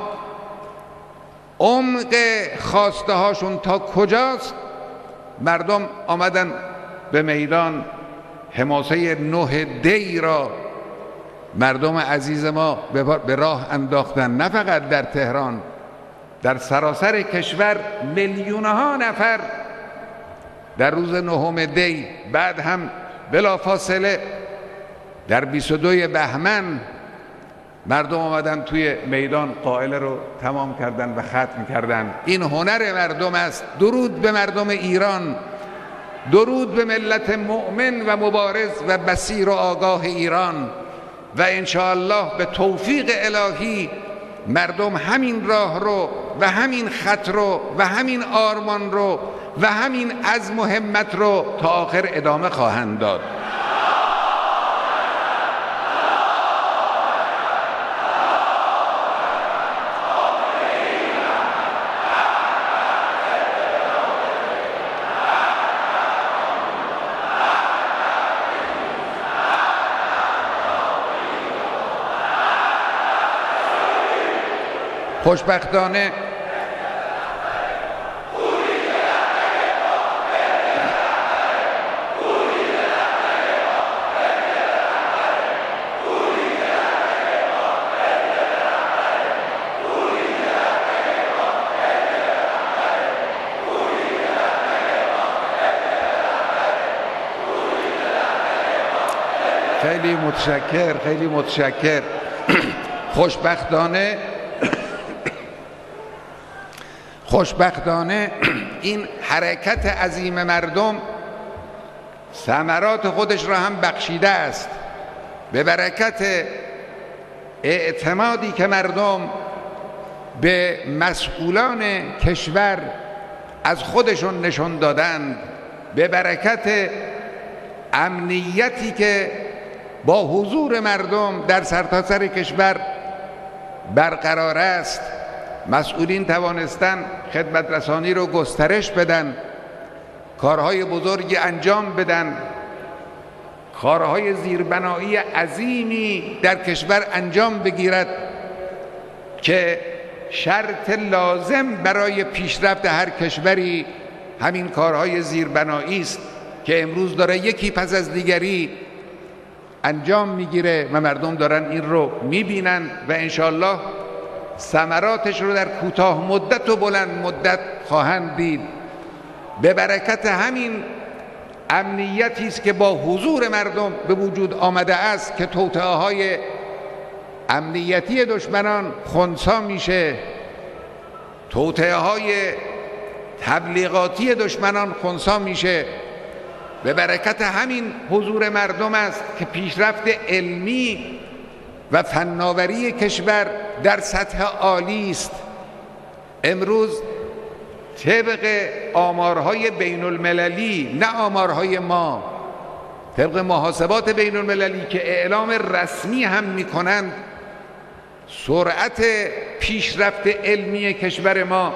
عمق خواسته هاشون تا کجاست. مردم آمدن به میدان. حماسه 9 دی را مردم عزیز ما به راه انداختن، نه فقط در تهران، در سراسر کشور میلیونها نفر در روز 9 دی. بعد هم بلافاصله در 22 بهمن مردم آمدن توی میدان، قائله رو تمام کردن و ختم کردن. این هنر مردم است. درود به مردم ایران، درود به ملت مؤمن و مبارز و بصیر و آگاه ایران. و انشاءالله به توفیق الهی مردم همین راه رو و همین خط رو و همین آرمان رو و همین عزم و همت رو تا آخر ادامه خواهند داد. خوشبختانه خیلی متشکر. خوشبختانه این حرکت عظیم مردم ثمرات خودش را هم بخشیده است. به برکت اعتمادی که مردم به مسئولان کشور از خودشون نشون دادند، به برکت امنیتی که با حضور مردم در سرتاسر کشور برقرار است، مسئولین توانستن خدمت رسانی رو گسترش بدن، کارهای بزرگی انجام بدن، کارهای زیربنایی عظیمی در کشور انجام بگیرد که شرط لازم برای پیشرفت هر کشوری همین کارهای زیربنایی است که امروز داره یکی پس از دیگری انجام میگیره و مردم دارن این رو میبینن و انشالله ثمراتش رو در کوتاه مدت و بلند مدت خواهند دید. به برکت همین امنیتی است که با حضور مردم به وجود آمده است که توطئه‌های امنیتی دشمنان خنثی میشه، توطئه‌های تبلیغاتی دشمنان خنثی میشه. به برکت همین حضور مردم است که پیشرفت علمی و فناوری کشور در سطح عالی است. امروز طبق آمارهای بین المللی، نه آمارهای ما، طبق محاسبات بین المللی که اعلام رسمی هم میکنند، سرعت پیشرفت علمی کشور ما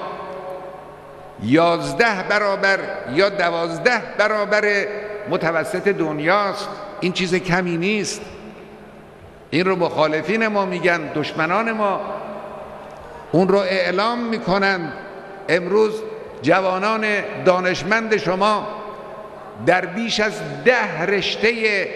11 برابر یا 12 برابر متوسط دنیاست. این چیز کمی نیست. این رو مخالفین ما میگن، دشمنان ما اون رو اعلام میکنند. امروز جوانان دانشمند شما در بیش از 10 رشته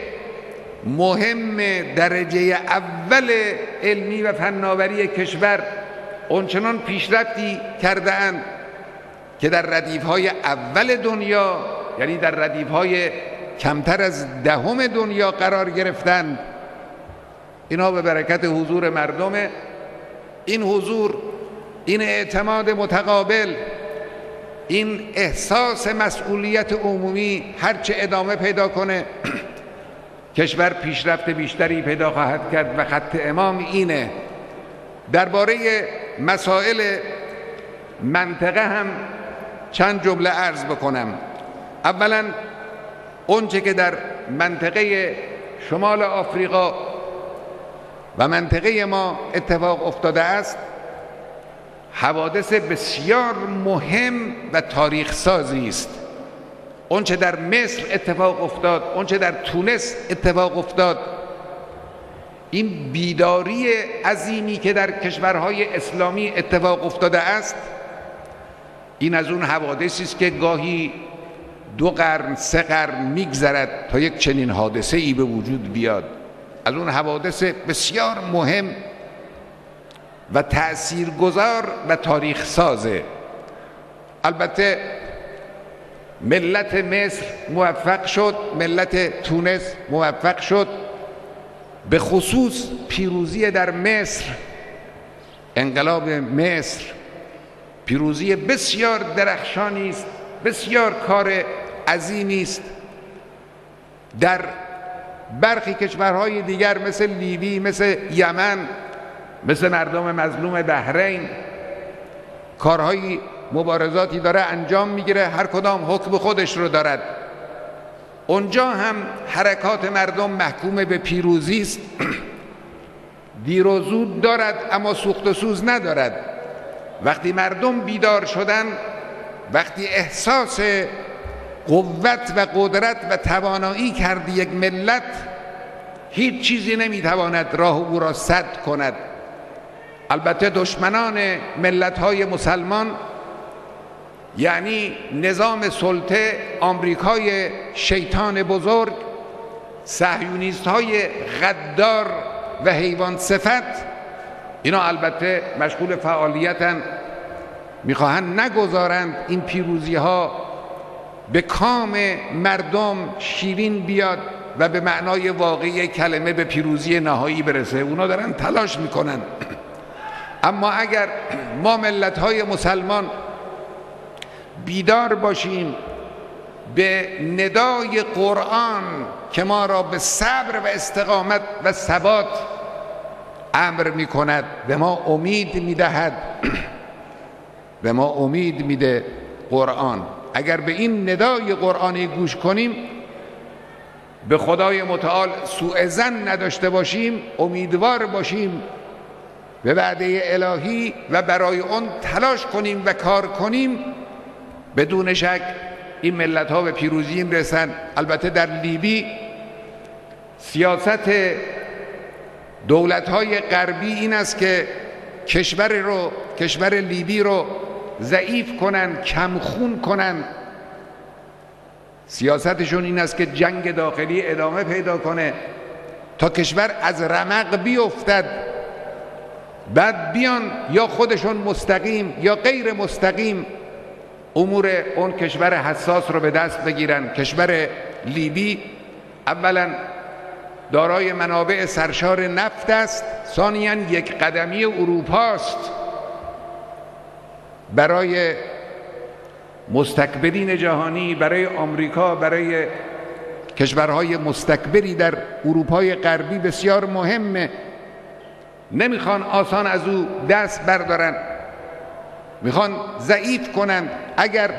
مهم درجه اول علمی و فناوری کشور اونچنان پیشرفتی کرده اند که در ردیف‌های اول دنیا، یعنی در ردیف‌های کمتر از 10 دنیا قرار گرفتند. اینا به برکت حضور مردمه. این حضور، این اعتماد متقابل، این احساس مسئولیت عمومی هرچه ادامه پیدا کنه کشور پیشرفت بیشتری پیدا خواهد کرد و خط امام اینه. درباره مسائل منطقه هم چند جمله عرض بکنم. اولا اونچه که در منطقه شمال آفریقا و منطقه ما اتفاق افتاده است حوادث بسیار مهم و تاریخ سازی است. اونچه در مصر اتفاق افتاد، اونچه در تونس اتفاق افتاد، این بیداری عظیمی که در کشورهای اسلامی اتفاق افتاده است، این از اون حوادثی است که گاهی 2 قرن 3 قرن میگذرد تا یک چنین حادثه ای به وجود بیاد. از اون حوادث بسیار مهم و تأثیرگذار و تاریخ سازه. البته ملت مصر موفق شد، ملت تونس موفق شد، به خصوص پیروزی در مصر، انقلاب مصر پیروزی بسیار درخشانی است، بسیار کار عظیمی است. در برخی کشورهای دیگر مثل لیبی، مثل یمن، مثل مردم مظلوم بحرین کارهای مبارزاتی داره انجام میگیره، هر کدام حکم خودش رو دارد. اونجا هم حرکات مردم محکوم به پیروزی است. دیر و زود دارد اما سوخت و سوز ندارد. وقتی مردم بیدار شدن، وقتی احساس قوت و قدرت و توانایی کرد یک ملت، هیچ چیزی نمیتواند راه او را سد کند. البته دشمنان ملت‌های مسلمان، یعنی نظام سلطه، آمریکای شیطان بزرگ، صهیونیست‌های غدار و حیوان صفت، اینا البته مشغول فعالیتن، میخواهند نگذارند این پیروزی‌ها به کام مردم شیرین بیاد و به معنای واقعی کلمه به پیروزی نهایی برسه. اونا دارن تلاش میکنن. اما اگر ما ملت‌های مسلمان بیدار باشیم به ندای قرآن که ما را به صبر و استقامت و ثبات امر میکند، به ما امید میدهد، به ما امید میده قرآن. اگر به این ندای قرآنی گوش کنیم، به خدای متعال سوء ظن نداشته باشیم، امیدوار باشیم به وعده الهی و برای اون تلاش کنیم و کار کنیم، بدون شک این ملت ها به پیروزی میرسن. البته در لیبی سیاست دولت های غربی این است که کشور لیبی رو ضعیف کنن، کمخون کنن. سیاستشون این است که جنگ داخلی ادامه پیدا کنه تا کشور از رمق بیفتد، بعد بیان یا خودشون مستقیم یا غیر مستقیم امور اون کشور حساس رو به دست بگیرن. کشور لیبی اولا دارای منابع سرشار نفت است، ثانیاً یک قدمی اروپاست. برای مستکبرین جهانی، برای آمریکا، برای کشورهای مستکبری در اروپای غربی بسیار مهمه نمیخوان آسان از او دست بردارن، میخوان ضعیف کنند. اگر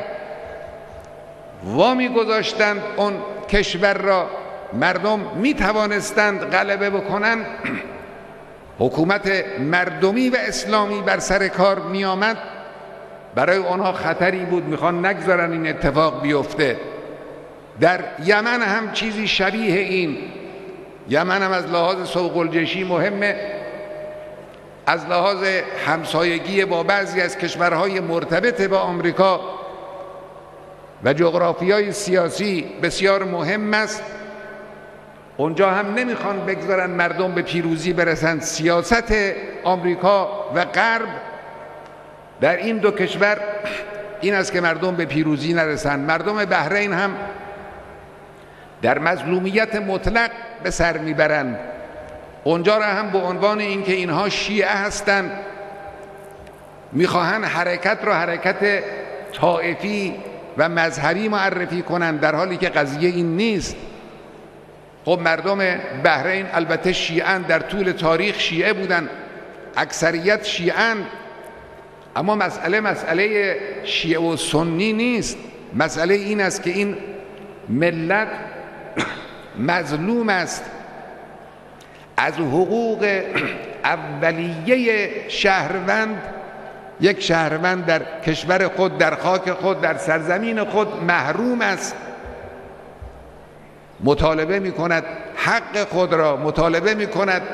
وامی گذاشتند اون کشور را، مردم میتوانستند غلبه بکنند، حکومت مردمی و اسلامی بر سر کار میآمد، برای آنها خطری بود، میخوان نگذارن این اتفاق بیفته. در یمن هم چیزی شبیه این. یمن هم از لحاظ سوق الجیشی مهمه، از لحاظ همسایگی با بعضی از کشورهای مرتبط با آمریکا و جغرافیای سیاسی بسیار مهم است. اونجا هم نمیخوان بگذارن مردم به پیروزی برسند. سیاست آمریکا و غرب در این دو کشور این است که مردم به پیروزی نرسند. مردم بحرین هم در مظلومیت مطلق به سر میبرند. اونجا را هم به عنوان اینکه اینها شیعه هستند میخواهند حرکت را حرکت طائفی و مذهبی معرفی کنند، در حالی که قضیه این نیست. خب مردم بحرین البته شیعه‌اند، در طول تاریخ شیعه بودند، اکثریت شیعه‌اند، اما مسئله شیعه و سنی نیست. مسئله این است که این ملت مظلوم است. از حقوق اولیه شهروند، یک شهروند در کشور خود، در خاک خود، در سرزمین خود محروم است. مطالبه می کند حق خود را، مطالبه می کند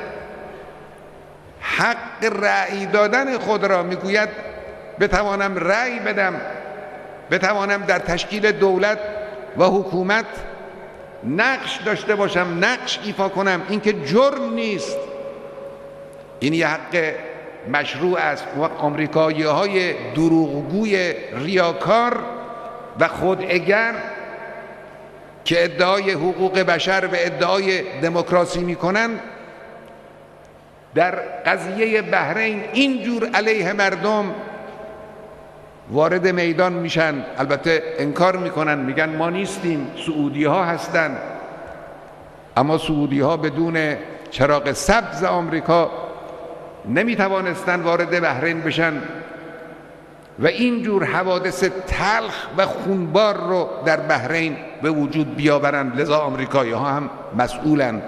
حق رأی دادن خود را، می گوید بتوانم رأی بدم، بتوانم در تشکیل دولت و حکومت نقش داشته باشم، نقش ایفا کنم. این که جرم نیست، این یه حق مشروع است. و آمریکایی های دروغگوی ریاکار و خوداگر که ادعای حقوق بشر و ادعای دموکراسی میکنن، در قضیه بحرین اینجور علیه مردم وارد میدان میشن. البته انکار میکنن، میگن ما نیستیم، سعودی ها هستن. اما سعودی ها بدون چراغ سبز آمریکا نمیتوانستن وارد بحرین بشن و اینجور حوادث تلخ و خونبار رو در بحرین به وجود بیاورند. لذا آمریکایی ها هم مسئولند.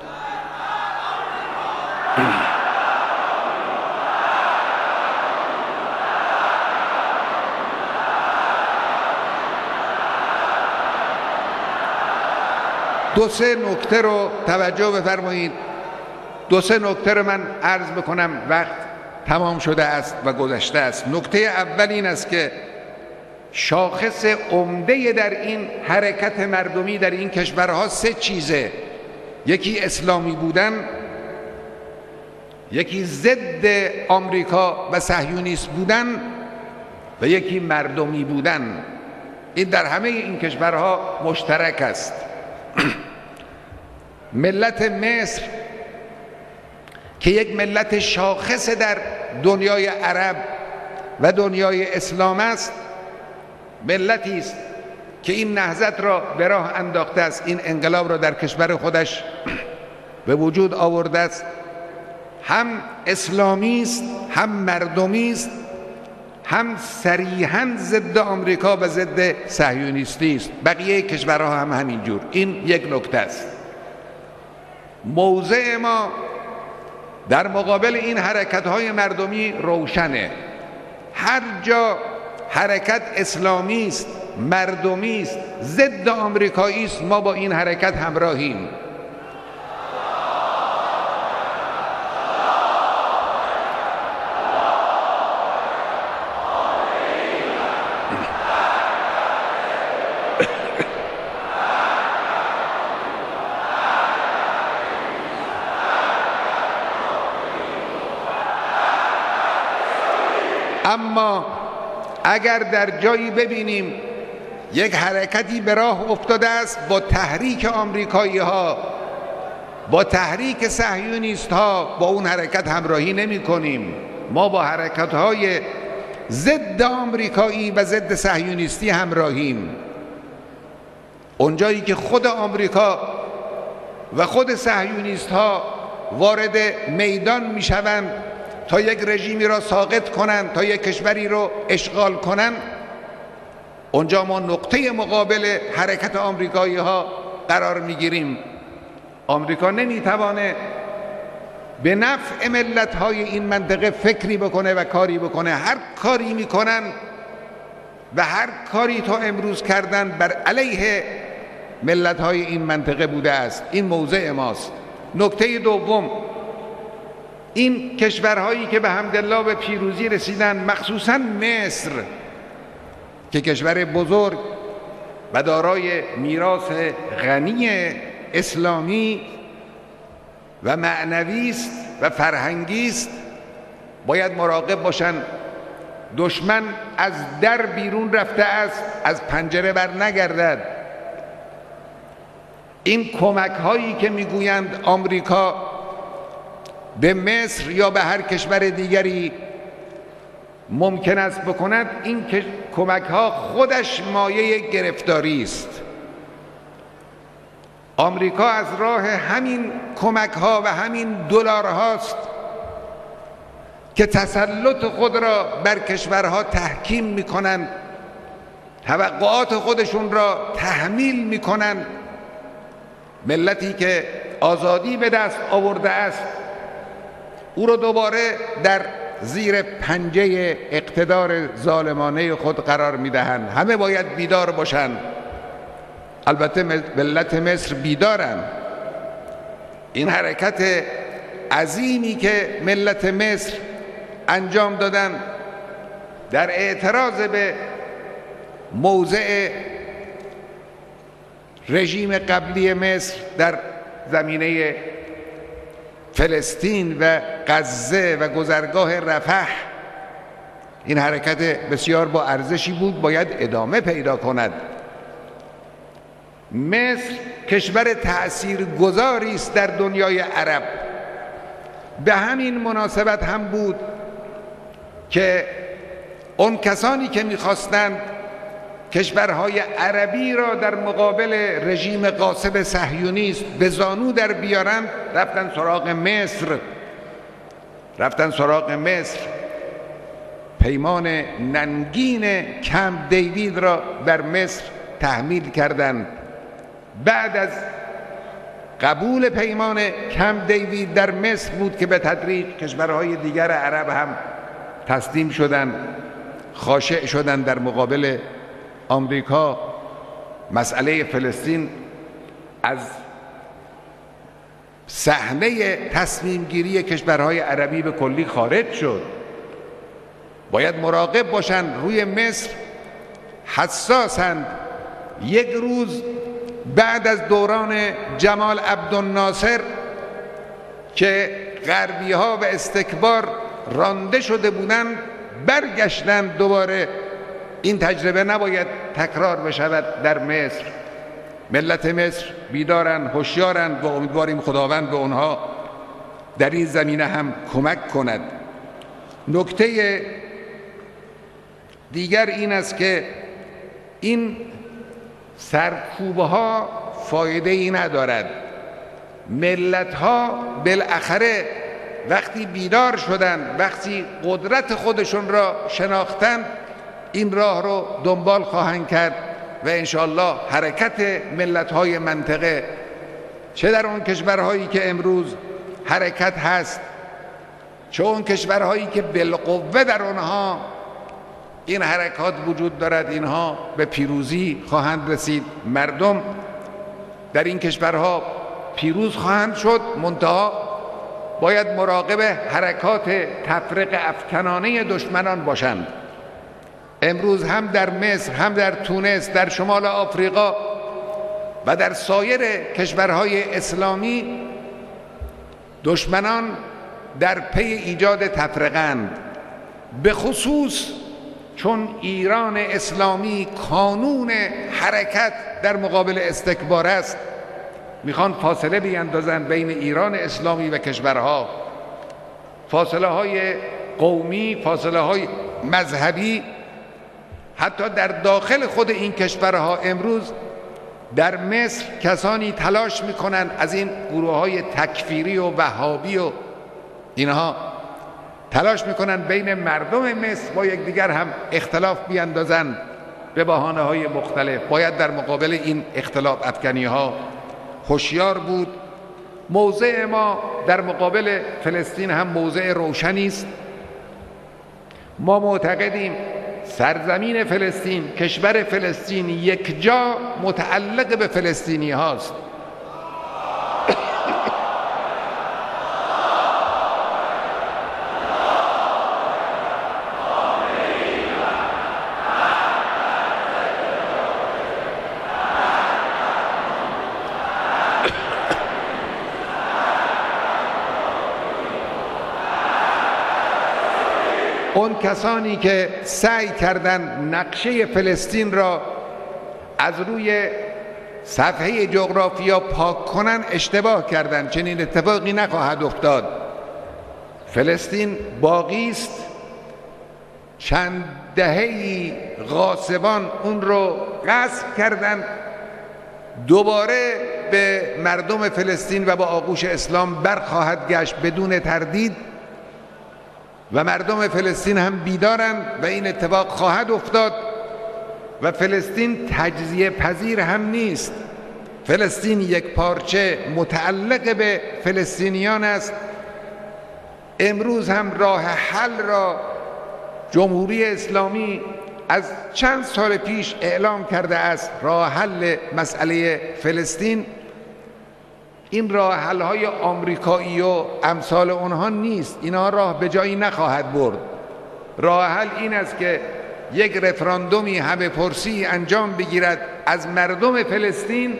دو سه نکته رو توجه بفرمایید. دو سه نکته رو من عرض بکنم، وقت تمام شده است و گذشته است. نکته اول این است که شاخص عمده در این حرکت مردمی در این کشورها سه چیزه: یکی اسلامی بودن، یکی ضد آمریکا و صهیونیست بودن و یکی مردمی بودن. این در همه این کشورها مشترک است. ملت مصر که یک ملت شاخص در دنیای عرب و دنیای اسلام است، ملتی است که این نهضت را به راه انداخته است، این انقلاب را در کشور خودش به وجود آورده است. هم اسلامی است، هم مردمی است، هم صریحاً ضد آمریکا و ضد صهیونیستی است. بقیه کشورها هم همینجور. این یک نکته است. موضع ما در مقابل این حرکت‌های مردمی روشنه. هر جا حرکت اسلامی است، مردمی است، ضد آمریکایی است، ما با این حرکت همراهیم. اما اگر در جایی ببینیم یک حرکتی به راه افتاده است با تحریک آمریکایی ها، با تحریک صهیونیست ها، با اون حرکت همراهی نمی کنیم. ما با حرکت های ضد آمریکایی و ضد صهیونیستی همراهیم. اونجایی که خود آمریکا و خود صهیونیست ها وارد میدان میشوند تا یک رژیمی را ساقط کنند، تا یک کشوری را اشغال کنند، اونجا ما نقطه مقابل حرکت آمریکایی ها قرار میگیریم. آمریکا نمیتوانه به نفع ملت های این منطقه فکری بکنه و کاری بکنه. هر کاری میکنن و هر کاری تا امروز کردن بر علیه ملت های این منطقه بوده است. این موضع ماست. نکته دوم، این کشورهایی که به حمدالله به پیروزی رسیدن، مخصوصا مصر که کشور بزرگ و دارای میراث غنی اسلامی و معنوی است و فرهنگی است، باید مراقب باشن دشمن از در بیرون رفته است، از پنجره بر نگردد. این کمک هایی که میگویند آمریکا به مصر یا به هر کشور دیگری ممکن است بکند، این کمک ها خودش مایه گرفتاری است. آمریکا از راه همین کمک ها و همین دلار هاست که تسلط خود را بر کشورها تحکیم میکنند، توقعات خودشون را تحمیل میکنند. ملتی که آزادی به دست آورده است، او را دوباره در زیر پنجه اقتدار ظالمانه خود قرار میدهند. همه باید بیدار باشند. البته ملت مصر بیدارند. این حرکت عظیمی که ملت مصر انجام دادن در اعتراض به موضع رژیم قبلی مصر در زمینه فلسطین و غزه و گذرگاه رفح، این حرکت بسیار با ارزشی بود، باید ادامه پیدا کند. مصر کشور تأثیرگذاری است در دنیای عرب. به همین مناسبت هم بود که اون کسانی که می‌خواستند کشورهای عربی را در مقابل رژیم غاصب صهیونیست به زانو در بیارند، رفتن سراغ مصر. پیمان ننگین کمپ دیوید را بر مصر تحمیل کردند. بعد از قبول پیمان کمپ دیوید در مصر بود که به تدریج کشورهای دیگر عرب هم تسلیم شدند، خاشع شدند در مقابل آمریکا. مسئله فلسطین از صحنه تصمیم گیری کشورهای عربی به کلی خارج شد. باید مراقب باشند. روی مصر حساسند. یک روز بعد از دوران جمال عبدالناصر که غربی ها به استکبار رانده شده بودند، برگشتند دوباره. این تجربه نباید تکرار بشود در مصر. ملت مصر بیدارند، هوشیارند و امیدواریم خداوند به اونها در این زمینه هم کمک کند. نکته دیگر این است که این سرکوبه ها فایده ای ندارد. ملت ها بالاخره وقتی بیدار شدند، وقتی قدرت خودشون را شناختند، این راه رو دنبال خواهند کرد و انشاءالله حرکت ملت های منطقه، چه در اون کشورهایی که امروز حرکت هست، چه اون کشورهایی که بالقوه در اونها این حرکات وجود دارد، اینها به پیروزی خواهند رسید. مردم در این کشورها پیروز خواهند شد. منتها باید مراقب حرکات تفرقه افکنانه دشمنان باشند. امروز هم در مصر، هم در تونس، در شمال آفریقا و در سایر کشورهای اسلامی دشمنان در پی ایجاد تفرقه‌اند. به خصوص چون ایران اسلامی کانون حرکت در مقابل استکبار است، میخوان فاصله بیندازند بین ایران اسلامی و کشورها، فاصله های قومی، فاصله های مذهبی. حتی در داخل خود این کشورها امروز در مصر کسانی تلاش میکنن از این گروه‌های تکفیری و وهابی و اینها تلاش میکنن بین مردم مصر با یکدیگر هم اختلاف بیندازن به بهانه‌های مختلف. باید در مقابل این اختلاف افکنی‌ها هوشیار بود. موضع ما در مقابل فلسطین هم موضع روشنی است. ما معتقدیم سرزمین فلسطین، کشور فلسطین یک جا متعلق به فلسطینی هاست. اون کسانی که سعی کردند نقشه فلسطین را از روی صفحه جغرافیا پاک کنن اشتباه کردند. چنین اتفاقی نخواهد افتاد. فلسطین باقی است. چند دهه‌ای غاصبان اون رو غصب کردند، دوباره به مردم فلسطین و با آغوش اسلام برخواهد گشت بدون تردید و مردم فلسطین هم بیدارند و این اتفاق خواهد افتاد و فلسطین تجزیه پذیر هم نیست. فلسطین یک پارچه متعلق به فلسطینیان است. امروز هم راه حل را جمهوری اسلامی از چند سال پیش اعلام کرده است. راه حل مسئله فلسطین این راه حل‌های آمریکایی و امثال اونها نیست. اینها راه به جایی نخواهد برد. راه حل این است که یک رفراندومی همه پرسی انجام بگیرد از مردم فلسطین.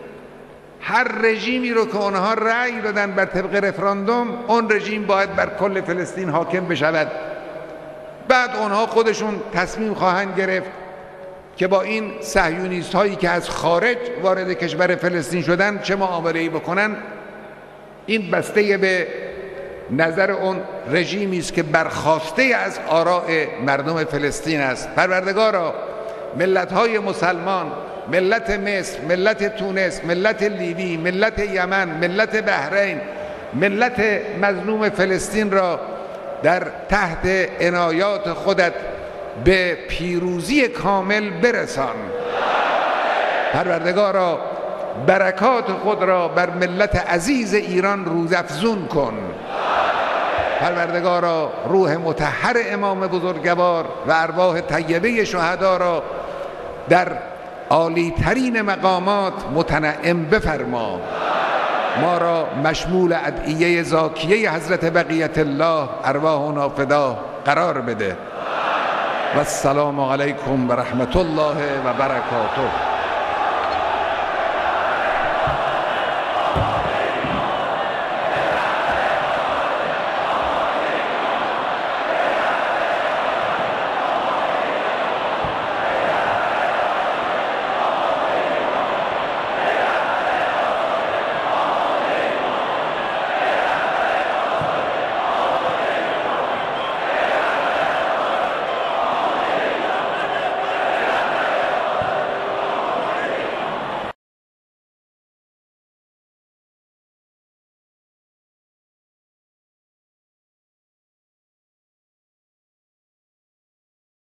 هر رژیمی رو که اونها رأی دادن بر طبق رفراندوم، اون رژیم باید بر کل فلسطین حاکم بشود. بعد اونها خودشون تصمیم خواهند گرفت که با این صهیونیست هایی که از خارج وارد کشور فلسطین شدن چه معامله‌ای بکنن. این بسته به نظر اون رژیمی است که برخواسته از آراء مردم فلسطین است. پروردگارا ملت‌های مسلمان، ملت مصر، ملت تونس، ملت لیبی، ملت یمن، ملت بحرین، ملت مظلوم فلسطین را در تحت عنایات خودت به پیروزی کامل برسان. پروردگارا برکات خود را بر ملت عزیز ایران روزافزون کن. پروردگارا روح مطهر امام بزرگوار و ارواح طیبه شهدا را در عالی ترین مقامات متنعم بفرما. ما را مشمول ادعیه زاکیه حضرت بقیت الله ارواحنا فدا قرار بده. و السلام علیکم و رحمت الله و برکاته.